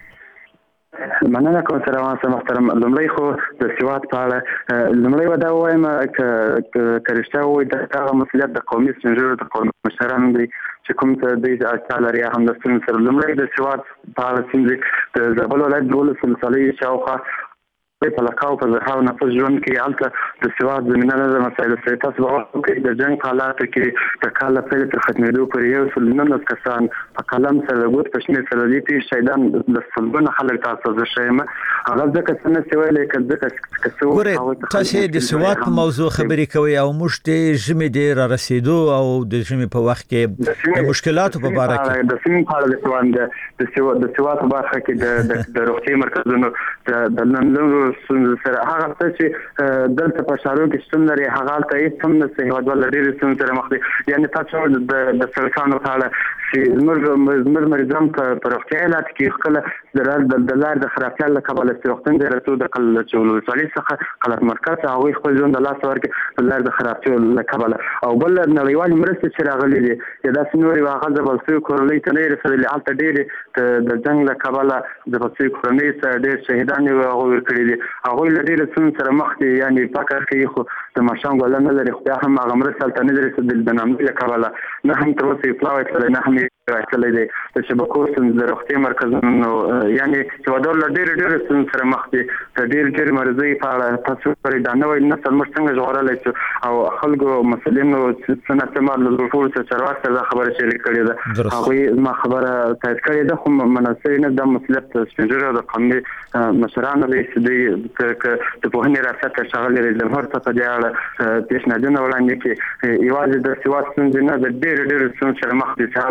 L: مننه کوم سره واسه محترم. لمړی خو د سیواد په اړه لمړی ودا وایم ک کرشته وي د هغه مسولیت د قومي سنجر د قومي مشرانو دی چې کوم څه د اړتیا هم د سن سره لمړی د سیواد په اړه سیمې د زابل ولایت د ولسمشرۍ شاوخوا په لکاو په ځهاو نفس ژوند کې حالت د سیواد زمینه د مسایل سره تاسو به کې د جنگ حالات کې د کال په تر ختمېدو پورې یو څل نن کسان په قلم سره غوت پښنه سره دي چې شهیدان د سلګونه خلک تاسو زه شایم هغه ځکه څنګه سوي لیکل ځکه کسو
D: ګوره تاسو د سیواد په موضوع خبرې کوي او موږ ته ژمې ډیر رسیدو او د ژمې په وخت کې د مشکلاتو په اړه کې
L: د سیمې په اړه د سواد د سیواد د سیواد په برخه کې د روغتي مرکزونو د نن سره هغه چې دلته په شارو کې ستون لري هغه ته هیڅ هم نه سي هغه ول ډېر ستون سره مخ دي. یعنی تاسو د د سرکانو په اړه چې زموږ زموږ مریضان په روغتیا حالت کې خپل د د لار د خرابتیا له کبله استوختن د رسو د قل چولو صالح څخه قلت مرکز هغه خپل ژوند د لاس ورکې د لار د خرابتیا له کبله او بل نړیوال مرستې چې راغلي دي دا سنوري واغه د بلسو کورلې ته نه رسېدلې البته ډېر د جنگ له کبله د بلسو کورنۍ سره ډېر شهیدان یو هغه کړی دي هغه لري رسون سره مخ دي. یعنی فکر کوي خو د ماشوم ګل نه لري خو هم هغه مرسته ته نه رسېدل د نامې له کبله نه هم تر اوسه پلاوي سره نه هم راځلې دي د شبکو سن د روغتي مرکزونو یعنی چې ودول ډېر ډېر سن سره مخ دي د ډېر ډېر مرزي په اړه تاسو پرې دا نوې نسل موږ څنګه ژغورلای او خلکو مسلمانو څنګه استعمال له ټول څه چرواک سره خبره شریک کړې ده هغه ما خبره تایید کړې ده خو مناسب نه د مسلط سپینجره د قومي مشرانو د دې د په هنر راځه شغل لري د هر څه په اړه پیشنهادونه وړاندې کې یوازې د سیاست څنګه نه د ډېر ډېر څه سره مخ دي چې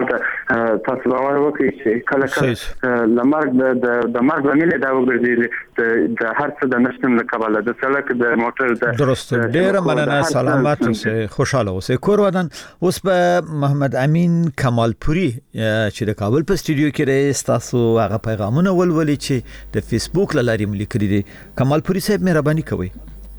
L: تاسو باور وکړئ چې کله کله لمرګ د د مرګ لامل دا وګرځي د هر څه د نشټن لکباله د سړک د موټر د
D: درست ډیر مننه سلامات اوسئ خوشاله اوسئ کور ودان اوس په محمد امین کمالپوري چې د کابل په استودیو کې رئیس تاسو هغه پیغامونه ولولې چې د فیسبوک لاري ملي دي کمالپوري صاحب مهرباني کوئ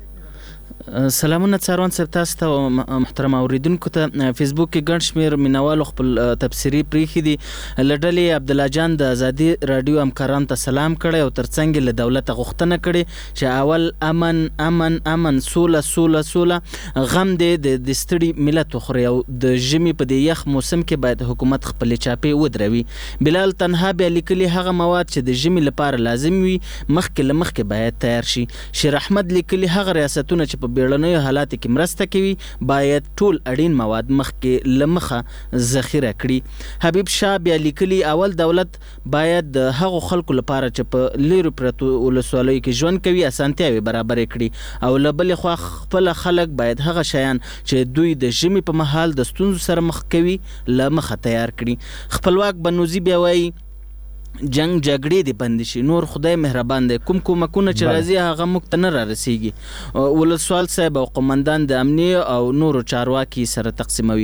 M: سلامونه څاروان صاحب تاسو ته محترم اوریدونکو ته فیسبوک کې ګڼ شمېر مینوالو خپل تبصري پریښي دي لډلې عبد الله جان د ازادي رادیو همکاران ته سلام کړی او ترڅنګ له دولت غوښتنه کړي چې اول امن امن امن سوله سوله سوله غم دې د دستړي ملت خوري او د ژمي په دې یخ موسم کې باید حکومت خپل چاپې ودروي بلال تنها به لیکلي هغه مواد چې د ژمي لپاره لازم وي مخکې لمخکې باید تیار شي شیر احمد لیکلي هغه ریاستونه چې په بیړنیو حالات کې مرسته کوي باید ټول اړین مواد مخکې لمخه ذخیره کړي حبیب شاه بیا لیکلي اول دولت باید د هغو خلکو لپاره چې په لیرو پرتو ولسوالیو کې ژوند کوي اسانتیاوي برابر کړي او له بلې خوا خپل خلک باید هغه شیان چې دوی د ژمي په مهال د ستونزو سره مخ کوي لمخه تیار کړي خپلواک بنوزي بیا وایي جنگ جګړې دي بند شي نور خدای مهربان دی کوم کومکونه چې راځي هغه موږ ته نه را رسیږي ولسوال صاحب او قومندان د امنی او نورو چارواکي سره تقسیموي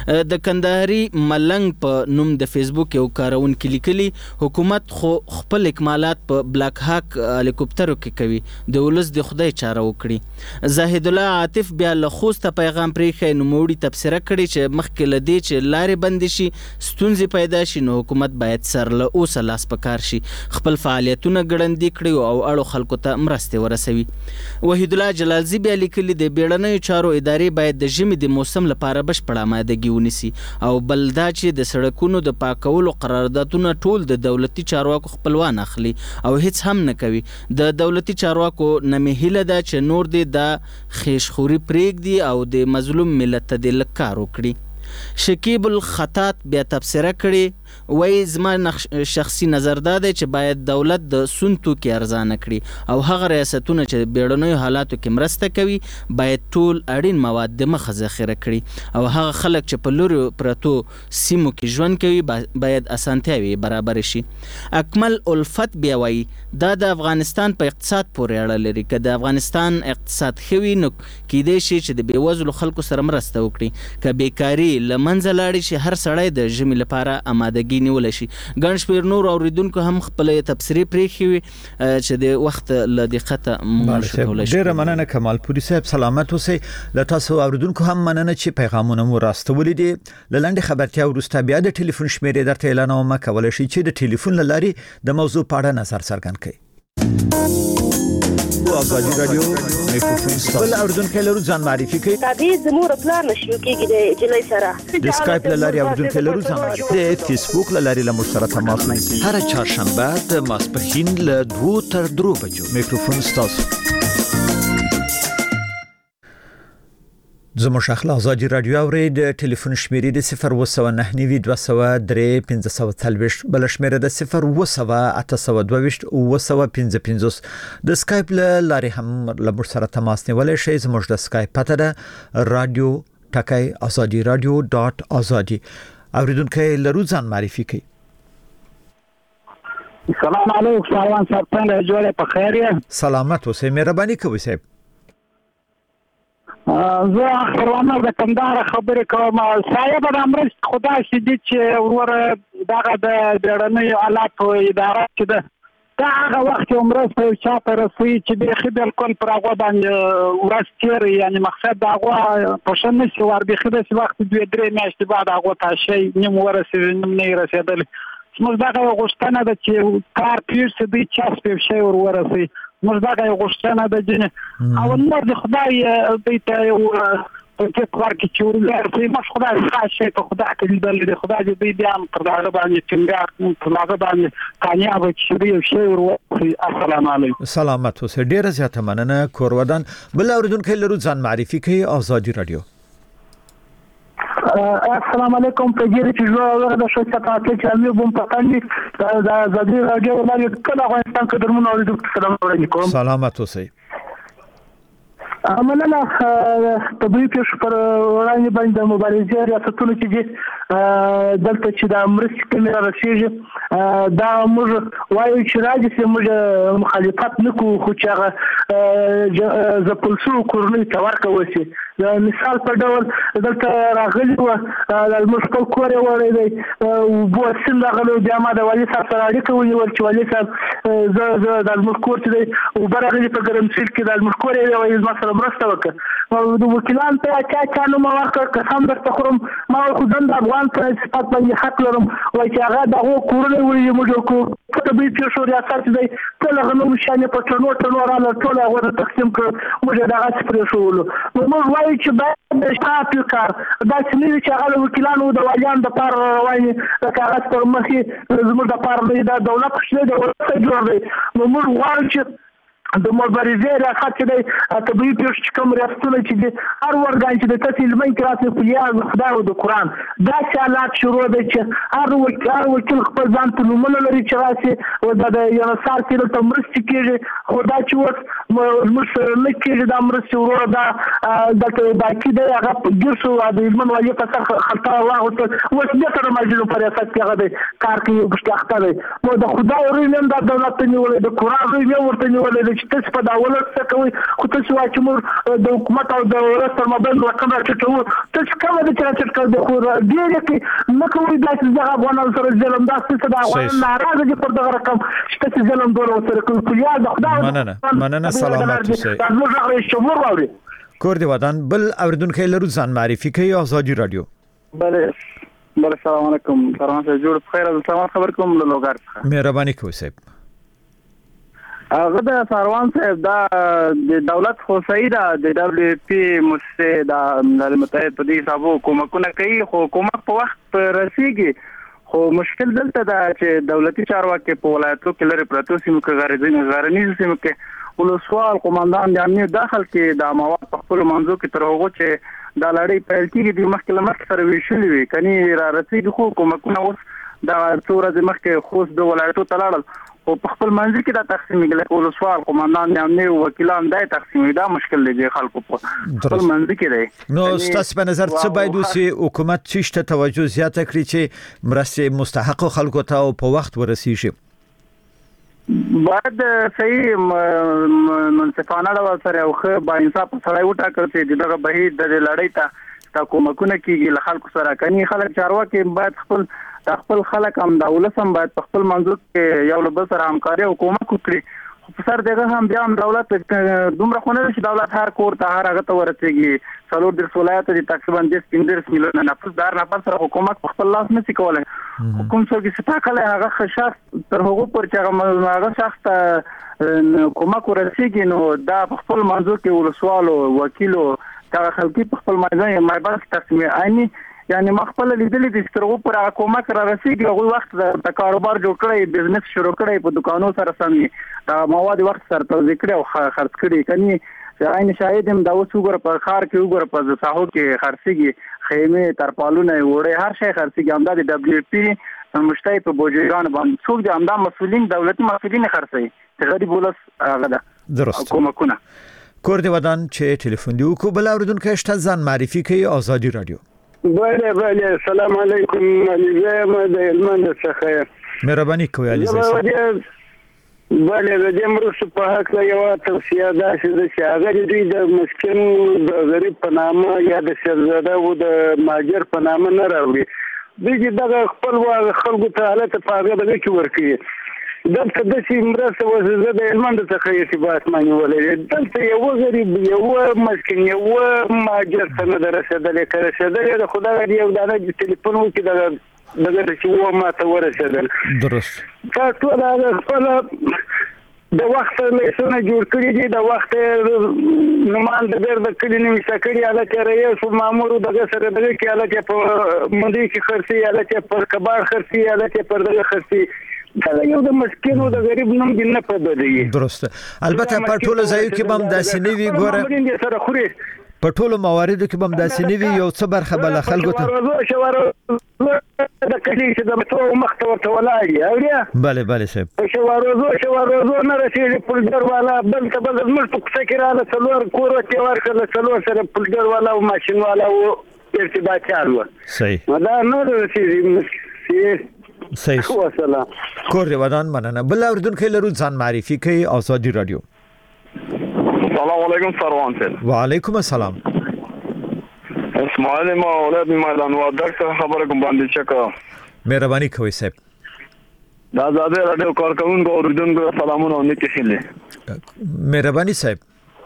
M: د کندهاري ملنګ په نوم د فیسبوک یو کارونکي لیکلي حکومت خو خپل اکمالات په بلاک هاک هلیکوپټرو کې کوي د ولس د خدای چاره وکړي زاهد الله عاطف بیا له خوسته پیغام پریښی نو موړي تبصره کړي چې مخکې لدی چې لارې بند شي ستونزې پیدا شي نو حکومت باید سر له اوسه لاس پکار شي خپل فعالیتونه ګړندي کړي او اړو خلکو ته مرستې ورسوي وحید الله جلالزی بیا لیکلي د بیړنیو چارو ادارې باید د ژمي د موسم لپاره بشپړه آمادګي ونیسي او بل دا چې د سړکونو د پاکولو قراردادونه ټول د دولتي چارواکو خپلوان اخلي او هیڅ هم نه کوي د دولتي چارواکو نه مې هیله ده چې نور دې د خیشخوري پرېږدي او د مظلوم ملت ته د لږ کار وکړي شکیب الخطات بیا تبصره کړي وای زما شخصي نظر دا دی چې باید دولت د سون توکي ارزانه کړي او هغه ریاستونه چې بیړنیو حالاتو کې مرسته کوي باید ټول اړین مواد د مخه ذخیره کړي او هغه خلک چې په لوري پرتو سیمو کې ژوند کوي باید اسانتیاوي برابر شي اکمل الفت بیا وای دا د افغانستان په اقتصاد پورې اړه لري که د افغانستان اقتصاد خوي نو کېدای شي چې د بیوزلو خلکو سره مرسته وکړي که بیکاری لمنځه لاړ شي هر سړی د ژمي لپاره آماده نیول شي ګڼ شمېر نور اوریدونکو هم خپل تبصرې پریښي وي چې د وخت له دقته موږ کولای شو
D: ډیره مننه کمالپوري صاحب سلامت اوسئ له تاسو اوریدونکو هم مننه چې پیغامونه مو راستولي دي له لنډې خبرتیا وروسته بیا د ټلیفون شمیرې درته اعلانوم کولای شئ چې د ټلیفون له لارې د موضوع په اړه نظر څرګند کړئ ازادي رادیو میکروفون خپل اوریدونکو لرو ځان معرفي کړئ
N: تابع زموږ پلان نشو کېږي د جلای سره
D: د سکایپ لاري اوریدونکو لرو ځان معرفي د فیسبوک لاري له مشترک تماس ونیسئ هر چهارشنبه د ماسپښین له دوه تر درو بجو میکروفون ستاسو زموږ شخص ازادي رادیو اورید ټلیفون شمیرې د صفر و سو نه نوي دوه سو درې پنځه سو څلوېښت بل شمیره د صفر و سو اته سو دوه ویشت او سو پنځه پنځوس د سکایپ لاري هم له موږ سره تماس نیولای شئ زموږ د سکایپ پته ده رادیو ټکای ازادي رادیو ډاټ ازادي اوریدونکو لرو ځان معرفي کړئ
O: السلام علیکم سلام صاحب څنګه جوړه په خیر یې
D: سلامت اوسئ مهرباني کوئ صاحب
O: زه خبرونه د کندهار خبرې کوم صاحب د امر خدا شدید چې ور دغه د بیړنیو حالاتو اداره چې ده دا هغه وخت عمره په چاته رسوي چې به خبر کول پر هغه باندې ورستیر یعنی مقصد دا هغه پښنه چې ور به خبر چې وخت دوه درې میاشتې بعد هغه ته شي نیم ورسې نیم نه رسیدل موږ دا غوښتنه ده چې کار پیر څه دی چې په شی ور ورسي موږ دا غوښتنه ده چې او نو د خدای دې ته په کې کار کې چې ورلې مش خدای خاصه ته خدای کې دې خدای دې بیا پر هغه باندې څنګه پر هغه باندې کامیاب شي شي ورسي السلام علیکم
D: سلامت اوسئ ډیره زیاته مننه کور ودان بل اوریدونکو لرو ځان معرفي کړئ ازادي رادیو
O: السلام علیکم په دې چې زه د شوکت په چې امي بوم پاتې د ازادي رادیو باندې کله افغانستان کې درمو اوریدونکو سلام علیکم
D: سلامت اوسئ
O: عملاً طبيعي پیښو پر وړاندې باندې د مبارزې ریاستونو کې دي دلته چې د مرستې کمې را رسېږي دا موږ وایو چې راځي چې موږ مخالفت نه کوو خو چې هغه ځپل شوو کورنیو ته ورکړل شي. د مثال په ډول دلته راغلي وه زموږ خپل کور یې وړی دی اوبو سیند راغلی بیا ما د والي صاحب سره اړیکه ونیول چې والي صاحب زه زه دا زموږ کور چې دی اوبه راغلي په ګرمسیر کې دا زموږ کور یې وایي زما سره مرسته وکړه. د وکیلان ته چا چا نوم ورکړ قسم درته خورم ما خو دنده افغان په صفت باندې حق لرم وایي چې هغه د هغو کورونه وړي موږ جوړ کړو په طبیعي پیښو ریاست دی ټول هغه نوم شان یې په ټنو ټنو راله ټول هغه ته تقسیم کړ موږ یې دغسې پرېښولو. نو موږ وایو چې باید د شاپ کار داسې نه وي چې هغه د وکیلانو د والیانو دپاره روان وي د کاغذ پر مخې زموږ دپاره دی دا دولت کوچنی دی ولس جوړ دی. نو موږ غواړو چې د مبارزې ریاست چې دی طبیعي پیښو چې کوم ریاستونه چې دي هر ورګان چې دی تاسې هلمند کې راسئ په لیاز د خدای او د قرآن داسې حالات شروع دی چې هر وکیل خپل ځان ته نومونه لري چې راسي دا د یونسار کې دلته مرستې کېږي خو دا چې اوس زموږ سره نه کېږي دا مرستې وروره دا دلته باقي دی هغه ګیر شو د هلمند والي په سر خلطه واغوستل اوس بېرته د مجلو په ریاست کې هغه دی کار کوي پشته اخته دی. نو د خدای روی مې هم دا دولت ته نیولی د قرآن روی مې ورته نیولی دی چې تاسې په دا ولس څه کوئ خو تاسې وایئ چې موږ د حکومت او د ولس تر مابین رقم راټیټوو تاسې کومه ده چې راټیټ کړی دی خو ډېر یې کوي نه کوئ داسې دغه افغانانو سره ظلم دا ستاسې د افغانان ناراضه دي پر دغه رقم چې تاسې ظلم دونه ورسره کوئ خو یا د خدای
D: مننه مننه سلامت اوسئ.
O: دا زموږ غږ رئیس جمهور واوري.
D: کور دې ودان بل اوریدونکی لرو ځان معرفي کوي آزادي رادیو.
P: بله بله السلام علیکم سلام صاحب جوړ بخیر از سلامات خبر کوم له لوګار څخه.
D: مهرباني کوئ صاحب.
P: هغه د ساروان صاحب دا د دولت خو صحیح ده د دبليو پی مؤسسه د ملل متحد په دې حسابو کومکونه کوي خو کومک په وخت رسیږي خو مشکل دلته دا چې دولتي چارواکي په ولایتو کې لري پروتو سیمو کې غرنیزو سیمو کې ولسوال قومندان د امنیت داخل کې د مواد په خپل منځو کې تر هغه چې دا لړۍ پیل کېږي د مخکې له مخکې سره ویشلې وي کني را رسېږي خو کومکونه اوس دا څو ورځې مخکې خوست د ولایتو ته لاړل او په خپل منځ کې دا تقسیم کېږي ولسوال قومندان د امنیت وکیلان دا تقسیم دا مشکل دی خلکو په خپل منځ کې دی.
D: نو ستاسو په نظر څه باید وسی حکومت چې توجه زیاته کړي چې مرستې مستحق خلکو ته په وخت ورسیږي؟
P: باید صحیح منصفانه ډول سره او ښه با انصاف سره وټاکل شي چې دغه بهیر د لړۍ ته تا کومکونه کیږي له خلکو سره کني خلک چارواکي باید خپل خپل خلک هم د ولسم باید خپل منځو کې یو له بل سره همکاري او کومک وکړي خو سر دغه هم بیا هم دولت دومره خونه چې دولت هر کور ته هر هغه ته ورسېږي څلور د ولایت دي تقریبا د پنځه میلیونه نفس دار نفر سره حکومت خپل لاس نه کوي حکومت څو کې ستاکله هغه خشاف تر هغه پر چې هغه شخص ته کومک ورسېږي نو دا خپل منځو کې ولسوالو وکیلو دا خلکي خپل منځي مې بس تقسیم عیني یعنی مخبل لیدلې د سترغو پر کومک را رسیدي هغه وخت د کاروبار جوړ کړی بزنس شروع کړی په دکانو سره سمي مواد وخت سره توزیع کړی او خرڅ کړی کني عین شاهد هم دا اوس وګوره په خار کې وګوره په ساحو کې خرڅيږي خیمه ترپالونه وړي هر شی خرڅيږي همدا د دبليو پی مشتای په بوجيګان باندې څوک د همدا مسولین دولتي مسولین خرڅي ته غریب ولس هغه ده
D: درست
P: کومکونه.
D: کور دې ودان چې ټلیفون دی کو بل اوریدونکو شته ځان معرفي کوي آزادي رادیو.
Q: بله بله سلام علیکم علیزه ما د هلمند څخه
D: مهرباني کوئ علیزه صاحب.
Q: بله د دې مرستو په حق یو توصیه ده چې هغه دوی د مسکین د غریب په نامه یا د شهزاده او د ماجر په نامه نه راوړي دوی دغه خپل خلکو ته حالت په هغه دغه کې ورکوي دلته د سي مرسته وزه د هلمند څخه یې ثبات مانی ولې دلته یو غریب یو مسکین یو ماجر څنګه درسېدل کړه چې د خدای دی یو دغه ټلیفون وکړي دغه دغه چې و ما ته ورسېدل
D: درست
Q: تاسو دا خپل د وخت له سونه جوړ کړی دي د وخت نومان د ډېر د کلی نیمه سکړی اله چې رئیس مامور دغه سره دغه کې اله چې په مندي کې خرسي اله چې په کبار خرسي اله چې پر دغه خرسي دا یو د مسکین او د غریب نوم دی نه په بدی
D: درست البته په ټوله ځای کې بم داسې نه وی ګوره
Q: سره خوري
D: په ټولو مواردو کې بم داسې نه وي یو څه برخه بل خلکو ته
Q: د کلی چې د مترو مخته ورته ولاړ اوریا
D: bale bale صاحب
Q: شواروزو شواروزو نه رسېږي پلډر والا بل ته بل زموږ په کوڅه کې رااله څلور کور ورته ورکړل څلور سره پلډر والا او ماشین والا او ارتباطیان و
D: صحیح
Q: دا نه رسېږي
D: صحیح
Q: والسلام
D: کور ودان مننه بل اوردونکو لرو ځان معرفي کوي آزادي رادیو
E: السلام علیکم سروان صاحب
D: وعلیکم السلام
E: اسماعیل ما اولاد میدان و ډاکټر خبره کوم باندې چکه
D: مهرباني کوي صاحب
E: دا زاده راډیو کارکونکو اوریدونکو سلامونه او نیکی خېلې
D: مهرباني صاحب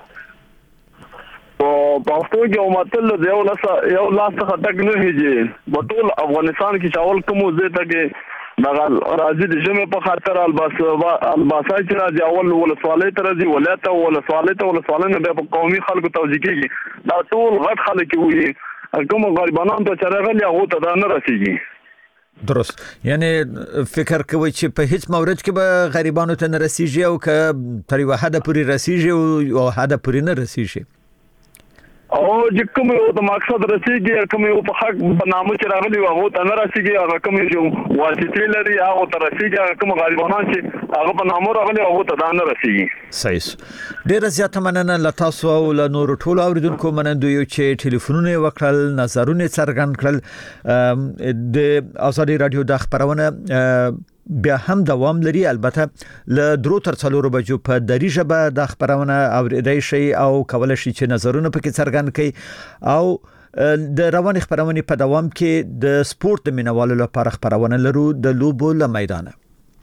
E: او پښتو کې متل دی یو لاس یو لاس خټک نه هيږي په ټول افغانستان کې چاول کوم زه ته کې دا راځي د جمع په خاطر الباس الباسای چې راځي اول ول سوالې تر راځي ولایت ول سوالې ته ول سوالنه به قومي خلکو توجیه کیږي دا ټول غټ خلک وي کوم غریبانو ته چرغلي هغه ته دا نه رسیږي
D: درست یعنی فکر کوي چې په هیڅ مورد کې به غریبانو ته نه رسیږي او که تر یو حد پورې رسیږي او حد پورې نه رسیږي
E: او چې کوم یو د مقصد رسیږي کوم یو په حق په نامه چې راغلي هغه ته نه رسیږي هغه کوم یو واسطه لري هغه ته رسیږي کوم غریبانو چې هغه په نامه راغلي هغه ته نه رسیږي
D: صحیح ډیر زیات مننه لتاسو او ل نور ټول اوریدونکو مننه یو چې ټلیفونونه وکړل نظرونه څرګند کړل د آزادي رادیو د خبرونه بیا هم دوام لري البته ل درو تر څلورو بجو په دری ژبه د خبرونه اوریدای شي او کولای شي چې نظرونه پکې څرګند کړي او د روان خبرونه په دوام کې د سپورت د مینوالو لپاره خبرونه لرو د لوبو له میدانه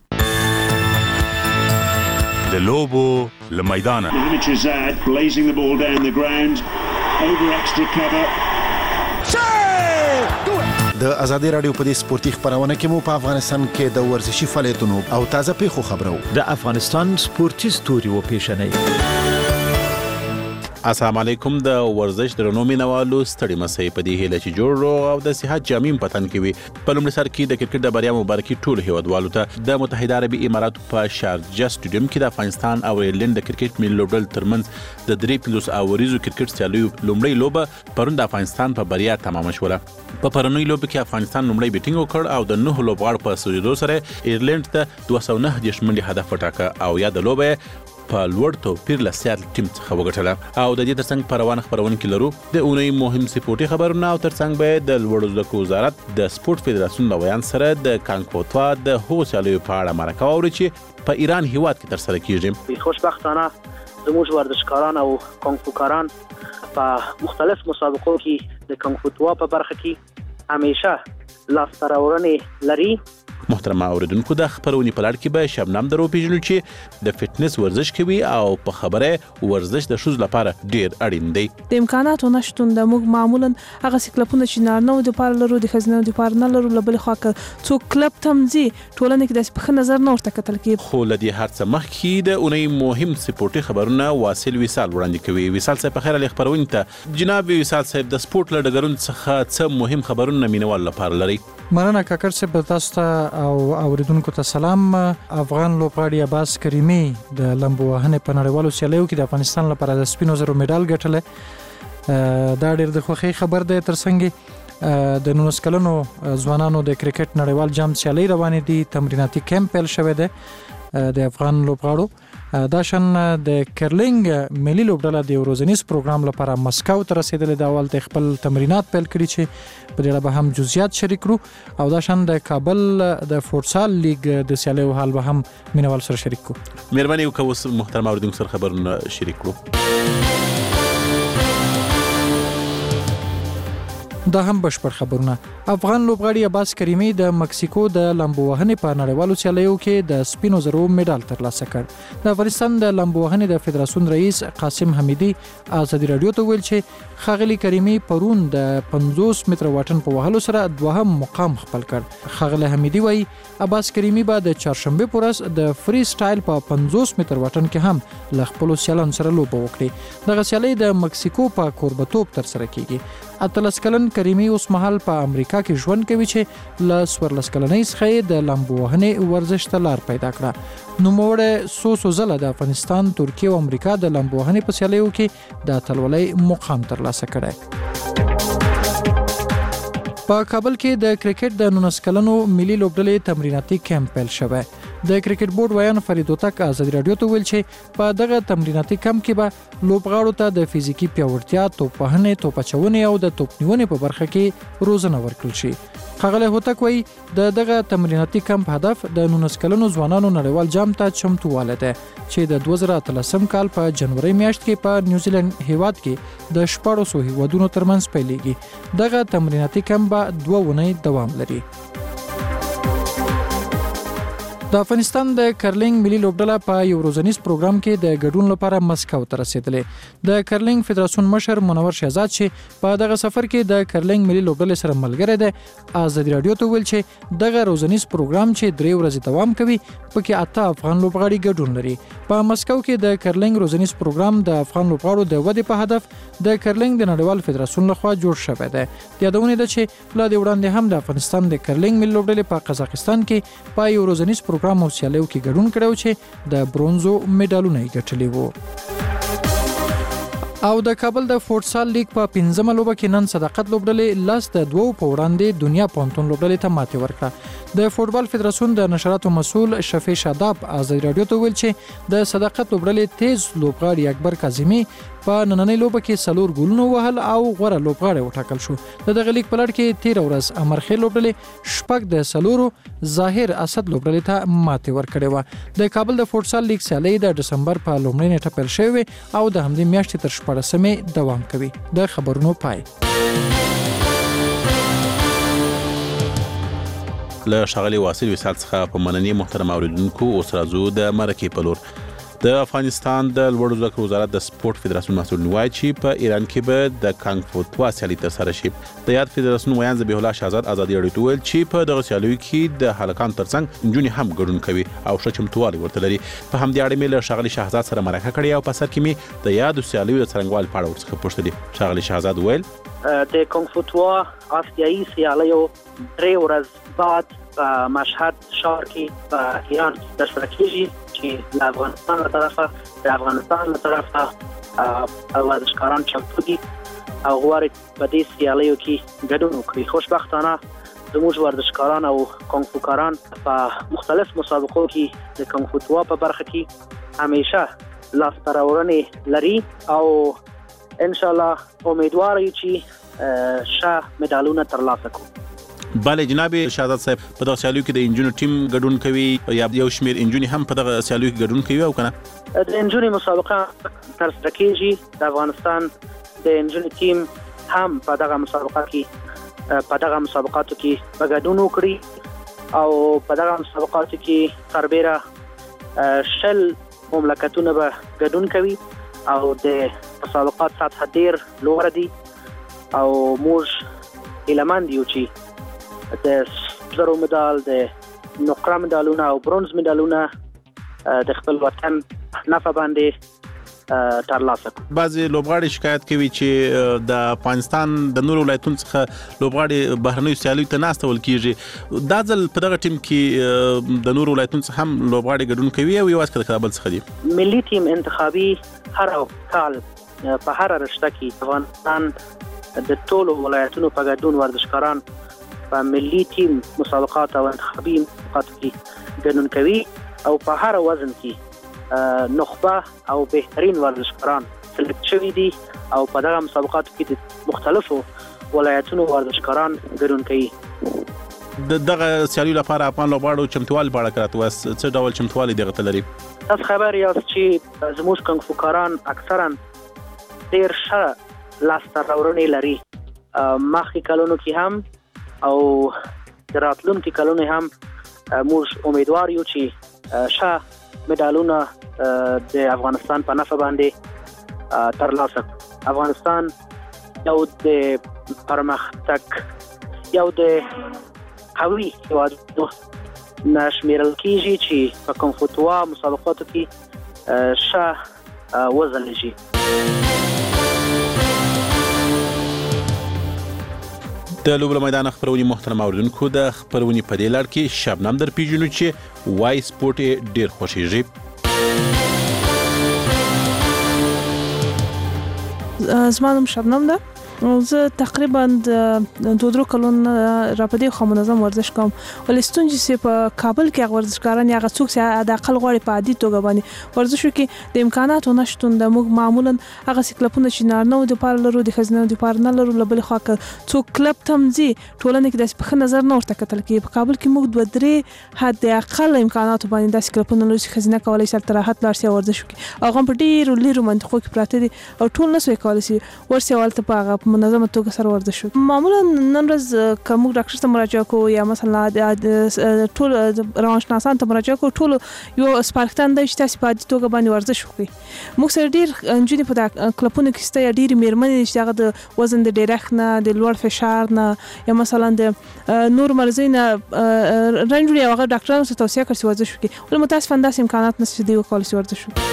R: د لوبو له میدانه
S: Mitrezad blazing the ball down the ground over extra cover
T: د ازادي رادیو په دې سپورتي خبرونه کې مو په افغانستان کې د ورزشي فعالیتونو او تازه پیښو خبرو
D: د افغانستان سپورتي ستوري و پیښنې
R: السلام علیکم د ورزش درنو مینوالو ستړي مسئ په دې هله چې جوړ او د صحت جامین پتن کوي په لومړي سر کې د کرکټ د بریا مبارکي ټول هیوادوالو ته د متحده عربي اماراتو په شارجه سټیډیم کې د افغانستان او ایرلند د کرکټ ملي لوبډل ترمنځ د درې پنځوس اوریزو کرکټ سیالیو لومړی لوبه پرون د افغانستان په بریا تمام شوه په پرونی لوب کې افغانستان لومړی بیټینګ وکړ او د نه لوبغاړو په سوجدو سره ایرلند ته دوه سوه نهه دېرش منډې هدف وټاکه او یا د لوبه په لوړ توپیر له سیاتل ټیم څخه وګټله او د دې ترڅنګ په روان خبرونه کې لرو د اونۍ مهم سپورتي خبرونه او ترڅنګ به د لوړو زده کړو وزارت د سپورت فدراسیون له ویان سره د کانګفوتوا د هغو سیالیو په اړه مرکه واوري چې په ایران هیواد کې ترسره کیږي.
U: خوشبختانه زموږ ورزشکاران او کانګفوکاران په مختلف مسابقو کې د کانګفوتوا په برخه کې همیشه لاسته راوړنې لري.
R: محترم اوریدونکو د خبرونې په لړ کې به شبنم درو پیژنو چې د فټنس ورزش کوي او په خبره ورزش د شوز لپاره ډیر اړین دی.
V: د امکاناتو نشټون د موږ معمولا هغه سکلپونه چې نارنو د پاره لرو د خزنه د پاره نه لرو لبل خو څو کلب تمځي ټولنه کې د په نظر نه ورته کتل کې
R: خو لدی هر څه مخکې د اونۍ مهم سپورتي خبرونه واصل وصال وړاندې کوي. وصال صاحب په خیر له خبرونه ته جناب وصال صاحب د سپورت لړګرون څخه څه مهم خبرونه مینوال لپاره لري.
W: مننه کاکر صاحب تاسو ته او اوریدونکو ته سلام. افغان لوبغاړي عباس کریمي د لمبو وهنې په نړیوالو سیالیو کې د افغانستان لپاره د سپینو زرو میډال ګټلی. دا ډېر د خوښۍ خبر دی. ترڅنګ د نولس کلنو ځوانانو د کرکټ نړیوال جام سیالۍ روانې دي. تمریناتي کیمپ پیل شوی دی د افغان لوبغاړو. دا شان د کرلینګ ملي لوبډله د ورځنیز پروګرام لپاره مسکو ته رسیدلې د اول د خپل تمرینات پیل کړي چې په دې اړه به هم جزئیات شریک کړو او دا شان د کابل د فوټسال لیګ د سیالیو حال به هم مینوال سره شریک کړو.
R: مهرباني وکړئ محترم اوریدونکو سره خبرونه شریک کړو.
W: دا هم بشپړ خبرونه. افغان لوبغاړي عباس کریمي د مکسیکو د لمبو وهنې په نړیوالو سیالیو کې د سپینو زرو میډال ترلاسه کړ. د افغانستان د لمبو وهنې د فدراسیون رئیس قاسم حمیدي ازادي رادیو ته ویل چې ښاغلي کریمي پرون د پنځوس متره واټن په وهلو سره دوهم مقام خپل کړ. ښاغلي حمیدي وایي عباس کریمي به د چهارشنبه په ورځ د فری سټایل په پنځوس متر واټن کې هم له خپلو سیالانو سره لوبه وکړي. دغه سیالۍ د مکسیکو په کوربتوب ترسره کیږي. اتلس کلن کریمي اوس مهال په امریکا کې ژوند کوي چې له څوارلس کلنۍ څخه د لامبو وهنې ورزش ته لار پیدا کړه. نوموړی څو څو ځله د افغانستان، ترکیه او امریکا د لامبو وهنې په سیالیو کې د اتلولۍ مقام ترلاسه کړی. په کابل کې د کرکټ د نولس کلنو ملي لوبډلې تمریناتي کیمپ پیل شوی. د کرکټ بورډ ویان فرید هوتک ازادي راډیو ته ویل چې په دغه تمریناتي کیمپ کې به لوبغاړو ته د فزیکي پیاوړتیا، توپ وهنې، توپ اچونې او د توپ نیونې په برخه کې روزنه ورکړل شي. ښاغلی هوتک وایي د دغه تمریناتي کمپ هدف د نولس کلنو ځوانانو نړیوال جام ته چمتووالی دی چې د دوه زره اتلسم کال په جنوري میاشت کې په نیوزیلند هیواد کې د شپاړسو هیوادونو ترمنځ پیلیږي. دغه تمریناتي کمپ به دوه اونۍ دوام لري. د افغانستان د کرلینګ ملي لوبډله په یو ورځنیز پروګرام کې د ګډون لپاره مسکو ته رسیدلې. د کرلینګ فدراسیون مشر منور شهزاد چې په دغه سفر کې د کرلینګ ملي لوبډلې سره ملګری دی، ازادي راډیو ته ویل چې دغه ورځنیز پروګرام چې درې ورځې دوام کوي پکې اته افغان لوبغاړي ګډون لري. په مسکو کې د کرلینګ ورځنیز پروګرام د افغان لوبغاړو د ودې په هدف د کرلینګ د نړیوال فدراسیون لخوا جوړ شوی دی. یادونه ده چې لا د وړاندې هم د افغانستان د کرلینګ ملي لوبډلې په قزاقستان کې په یو ورځنیز پروګرام او سیالیو کې ګډون کړو چې د برونزو میډالونه یې ګټلي وو. او د کابل د فوټسال لیګ په پنځمه لوبه کې نن صداقت لوبډلې لاس د دوو په وړاندې دنیا پونتون لوبډلې ته ماتې ورکړه. د فوټبال فدراسیون د نشراتو مسؤل شفیع شاداب ازادي راډیو ته ویل چې د صداقت لوبډلې تیز لوبغاړي اکبر کاظمي په نننۍ لوبه کې څلور ګولونه وهل او غوره لوبغاړی وټاکل شو. د دغه لیګ په لړ کې تیر ورځ امرخیل لوبډلې شپږ د څلورو ظاهر اسد لوبډلې ته ماتې ورکړې وه. د کابل د فوټسال لیګ سیالۍ د ډسمبر په لومړۍ نیټه پیل شوې او د همدې میاشتې تر شپاړسمې دوام کوي. د خبرونو پای.
R: له ښاغلي واصل وصال څخه په مننې محترم اوریدونکو اوس راځو د مرکې په لور. د افغانستان د لوړو زده کړو وزارت د سپورت فدراسیون مسؤل وایي چې په ایران کې به د کانګ فو توا سیالي ترسره شي. د یاد فدراسیون ویان ذبیح الله شهزاد ازادي راډیو ته ویل چې په دغه سیالیو کې د هلکانو ترڅنګ نجونې هم ګډون کوي او ښه چمتووالی ورته لري. په همدې اړه مې له ښاغلي شهزاد سره مرکه کړې او په سر کې مې د یادو سیالیو د څرنګوالي په اړه ورڅخه پوښتلې. ښاغلي شهزاد ویل
U: د کانګ فو توا آسیایي سیالیو درې ورځې بعد په مشهد ښار کې په ایران ترسره کیږي چې له افغانستان له طرفه د افغانستان له طرفه ورزشکاران چمتو دي او غواړي په دې سیالیو کې ګډون وکړي. خوشبختانه زموږ ورزشکاران او کانګ فو کاران په مختلف مسابقو کې د کانګ فو توا په برخه کې همیشه لاسته راوړنې لري او ان شاء الله امیدوار یو چې ښه مډالونه ترلاسه کړو.
R: بله جناب شهزاد صاحب په دغه سیالیو کې د انجونو ټیم ګډون کوي یا یو شمیر انجونې هم په دغه سیالیو کې ګډون کوي او کنه
U: د انجونې مسابقه ترسره کیږي. د افغانستان د انجونې ټیم هم په دغه مسابقه کې په دغه مسابقاتو کې ګډون وکړي او په دغه مسابقاتو کې سربېره شل مملکتونه به ګډون کوي او د مسابقات سطح ډیر لوړه دي او موږ هیلهمند یو چې د زرو مډال، د نقره مډالونه او برونز مډالونه د خپل وطن نفع باندې ترلاسه کړو.
R: بعضې لوبغاړي شکایت کوي چې د افغانستان د نورو ولایتونو څخه لوبغاړي بهرنیو سیالیو ته نه استول کیږي. دا ځل په دغه ټیم کې د نورو ولایتونو څخه هم لوبغاړي ګډون کوي او یوازې د کابل څخه دي.
U: ملي ټیم انتخابي هر کال په هر رشته کې افغانستان د ټولو ولایتونو په ګډون ورزشکاران په ملي ټیم مسابقات او انتخابي مسابقاتو کې ګډون کوي او په هر وزن کې نخبه او بهترین ورزشکاران سلیکټ شوي دي او په دغه مسابقاتو کې د مختلفو ولایتونو ورزشکاران ګډون کوي.
R: د دغه سیالیو لپاره افغان لوبغاړو چمتووالی په اړه که راته ووایاست، څه ډول چمتووالی دغه ته لري؟
U: تاسو خبر یاست چې زموږ کانګ فو کاران اکثرا ډېر ښه لاسته راوړنې لري. مخکې کلونو کې هم او د راتلونکي کلونو هم موږ امیدوار یو چې ښه مډالونه د افغانستان په نفع باندې ترلاسه کړو. افغانستان یو د پرمختګ یو د قوي هېوادونو نه شمېرل کېږي چې په کانګ فو توا مسابقاتو کې ښه وځلیږي.
R: د لوبو میدان خبرونې محترم اوریدونکو د خبرونې په دې لړ کې شبنم در پیژنو چې وای سپورټ ډیر خوښیږي.
V: زما نوم شبنم ده. زه تقریبا د دوه درو کلونو را پدې خو منظم ورزش کوم. ولې ستونجې چې په کابل کې ورزشکاران یا غڅوک چې د اقل غوړي په عادي توګه باندې ورزش وکړي د امکاناتو نشټون د موږ معمولا هغه کلبونه چې نارنو د پاره لرو د خزنه د پاره نه لرو لبل خو څوک کلب تمځي ټولنه کې د په نظر نه ورته کتل کې په کابل کې موږ دوه درې حد اقل امکاناتو باندې د کلبونه لرو چې خزنه کولای شي تر راحت لار سي ورزش وکړي. هغه په ډیرو لیرو منطقو کې پراته دي او ټول نه سوي کولای شي ورسي والته په منظمه توګه سره ورزش وکړي. معمولا نن ورځ کوم ډاکټر ته مراجعه کوو یا مثلا ټول روانشناسان ته مراجعه کوو ټول یو سپارښتنه ده چې تاسو په عادي توګه باندې ورزش وکړئ. موږ سره ډیر انجونې په کلبونو کې سته یا ډیر میرمنې چې هغه د وزن د ډیرښت نه د لوړ فشار نه یا مثلا د نور مرزونه رنجوري هغه ډاکټرانو ته توصیه کوي ورزش وکړي. ولې متاسفانه داسې امکانات نشته دی وکولای شي ورزش وکړي.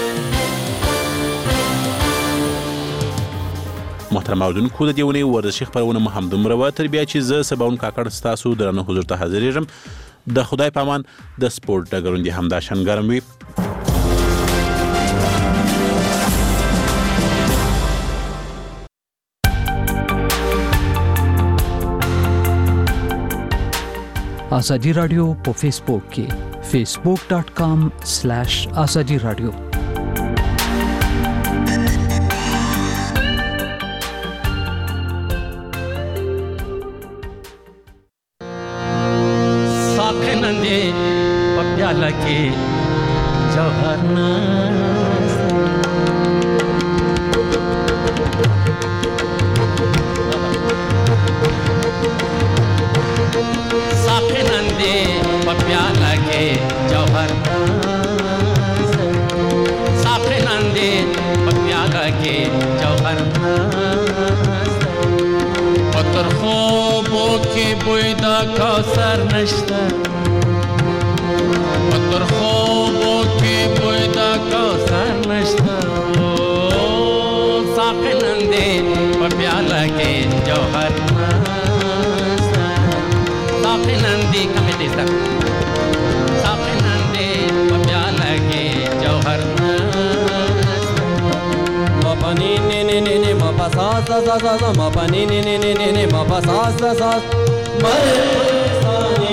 R: محترم اوریدونکو د دې ونې ورزشي خبرونه مو همدومره وه تر بیا چې زه سباون کاکړ ستاسو درنه حضور ته حاضرېږم. د خدای په امان د سپورټ ډګرونه دې همداشان ګرم وي.
A: آزادی رادیو په فیسبوک کې facebook dot com slash azadi radio.
B: के जौहर साखे नंदे पप्याला के जौहर साखे नंदे पप्याला के जौहर पत्थर خوبو के बुयदा कौसर नश्ता در خوبو کی بویدا کوثر نشتا ساقی نندے پپیالا کے جوہر نستا ساقی نندے کمی دیستا ساقی نندے پپیالا کے جوہر نستا مپا نی نی نی نی نی مپا ساس ساس ساس مپا نی نی نی نی نی مپا ساس ساس مرے سانی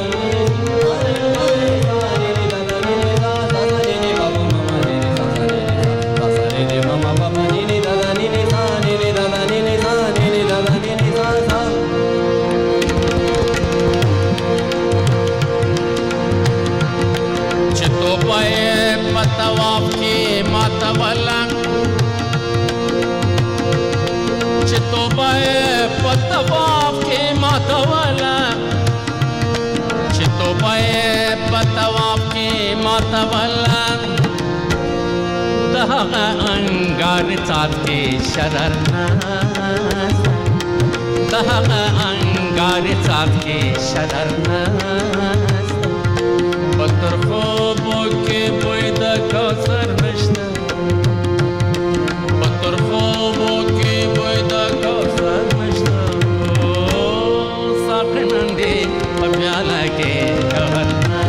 B: तवाफ की मातवला चितोबाए पतवाफ की मातवला चितोबाए पतवाफ की मातवला दहा अंगार चाँद के शरर दहा अंगार चाँद के शरर पत्थर خوبو के बुयदा कौसर नश्ता पत्थर خوبو के बुयदा कौसर नश्ता साक़ी नंदे पप्याला के जौहर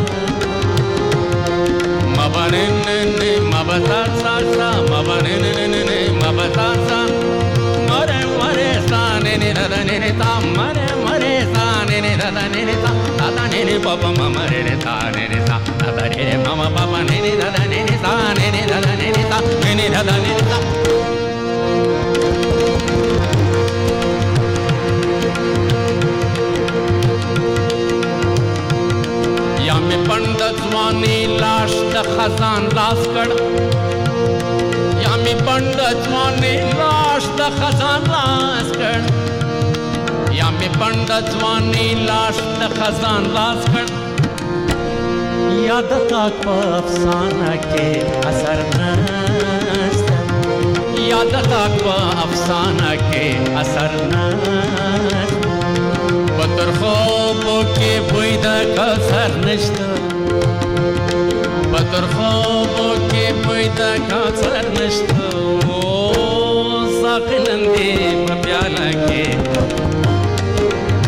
B: मबने ने मबता सा मबने ने मबता सा मरे मरे साने ने रदने ने ता मरे मरे साने ने रदने ने ता ता ने ने पापा मरे ने ता ने ने ता ता ने ने मामा पापा ने ने दादा ने ने ता ने ने दादा ने ने ता ने ने दादा ने ने ता या में पंडित वानी लाश द खजान लाश कड़ या में पंडित वानी लाश द खजान लाश कड़ या में पंडित वानी लाश द खजान लाश कड़ याद ताक अफसाना के असर नस्ता याद ताक अफसाना के असर नस्ता पत्थर خوبو के बुयदा कौसर नश्ता पत्थर خوبو के बुयदा कौसर नश्ता साक़ी नंदे पप्याला के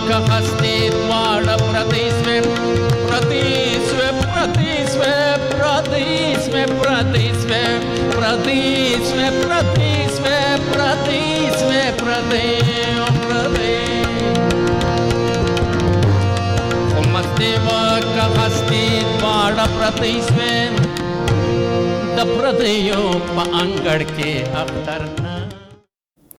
B: का हस्ती द्वार प्रदेश में प्रदेश में प्रदेश में प्रदेश में प्रदेश में प्रदेश में प्रदेश में प्रदेश में प्रदेश प्रदेश मस्तेवा का हस्ती द्वार प्रदेश में द प्रदेयो पांगड़ के अख्तर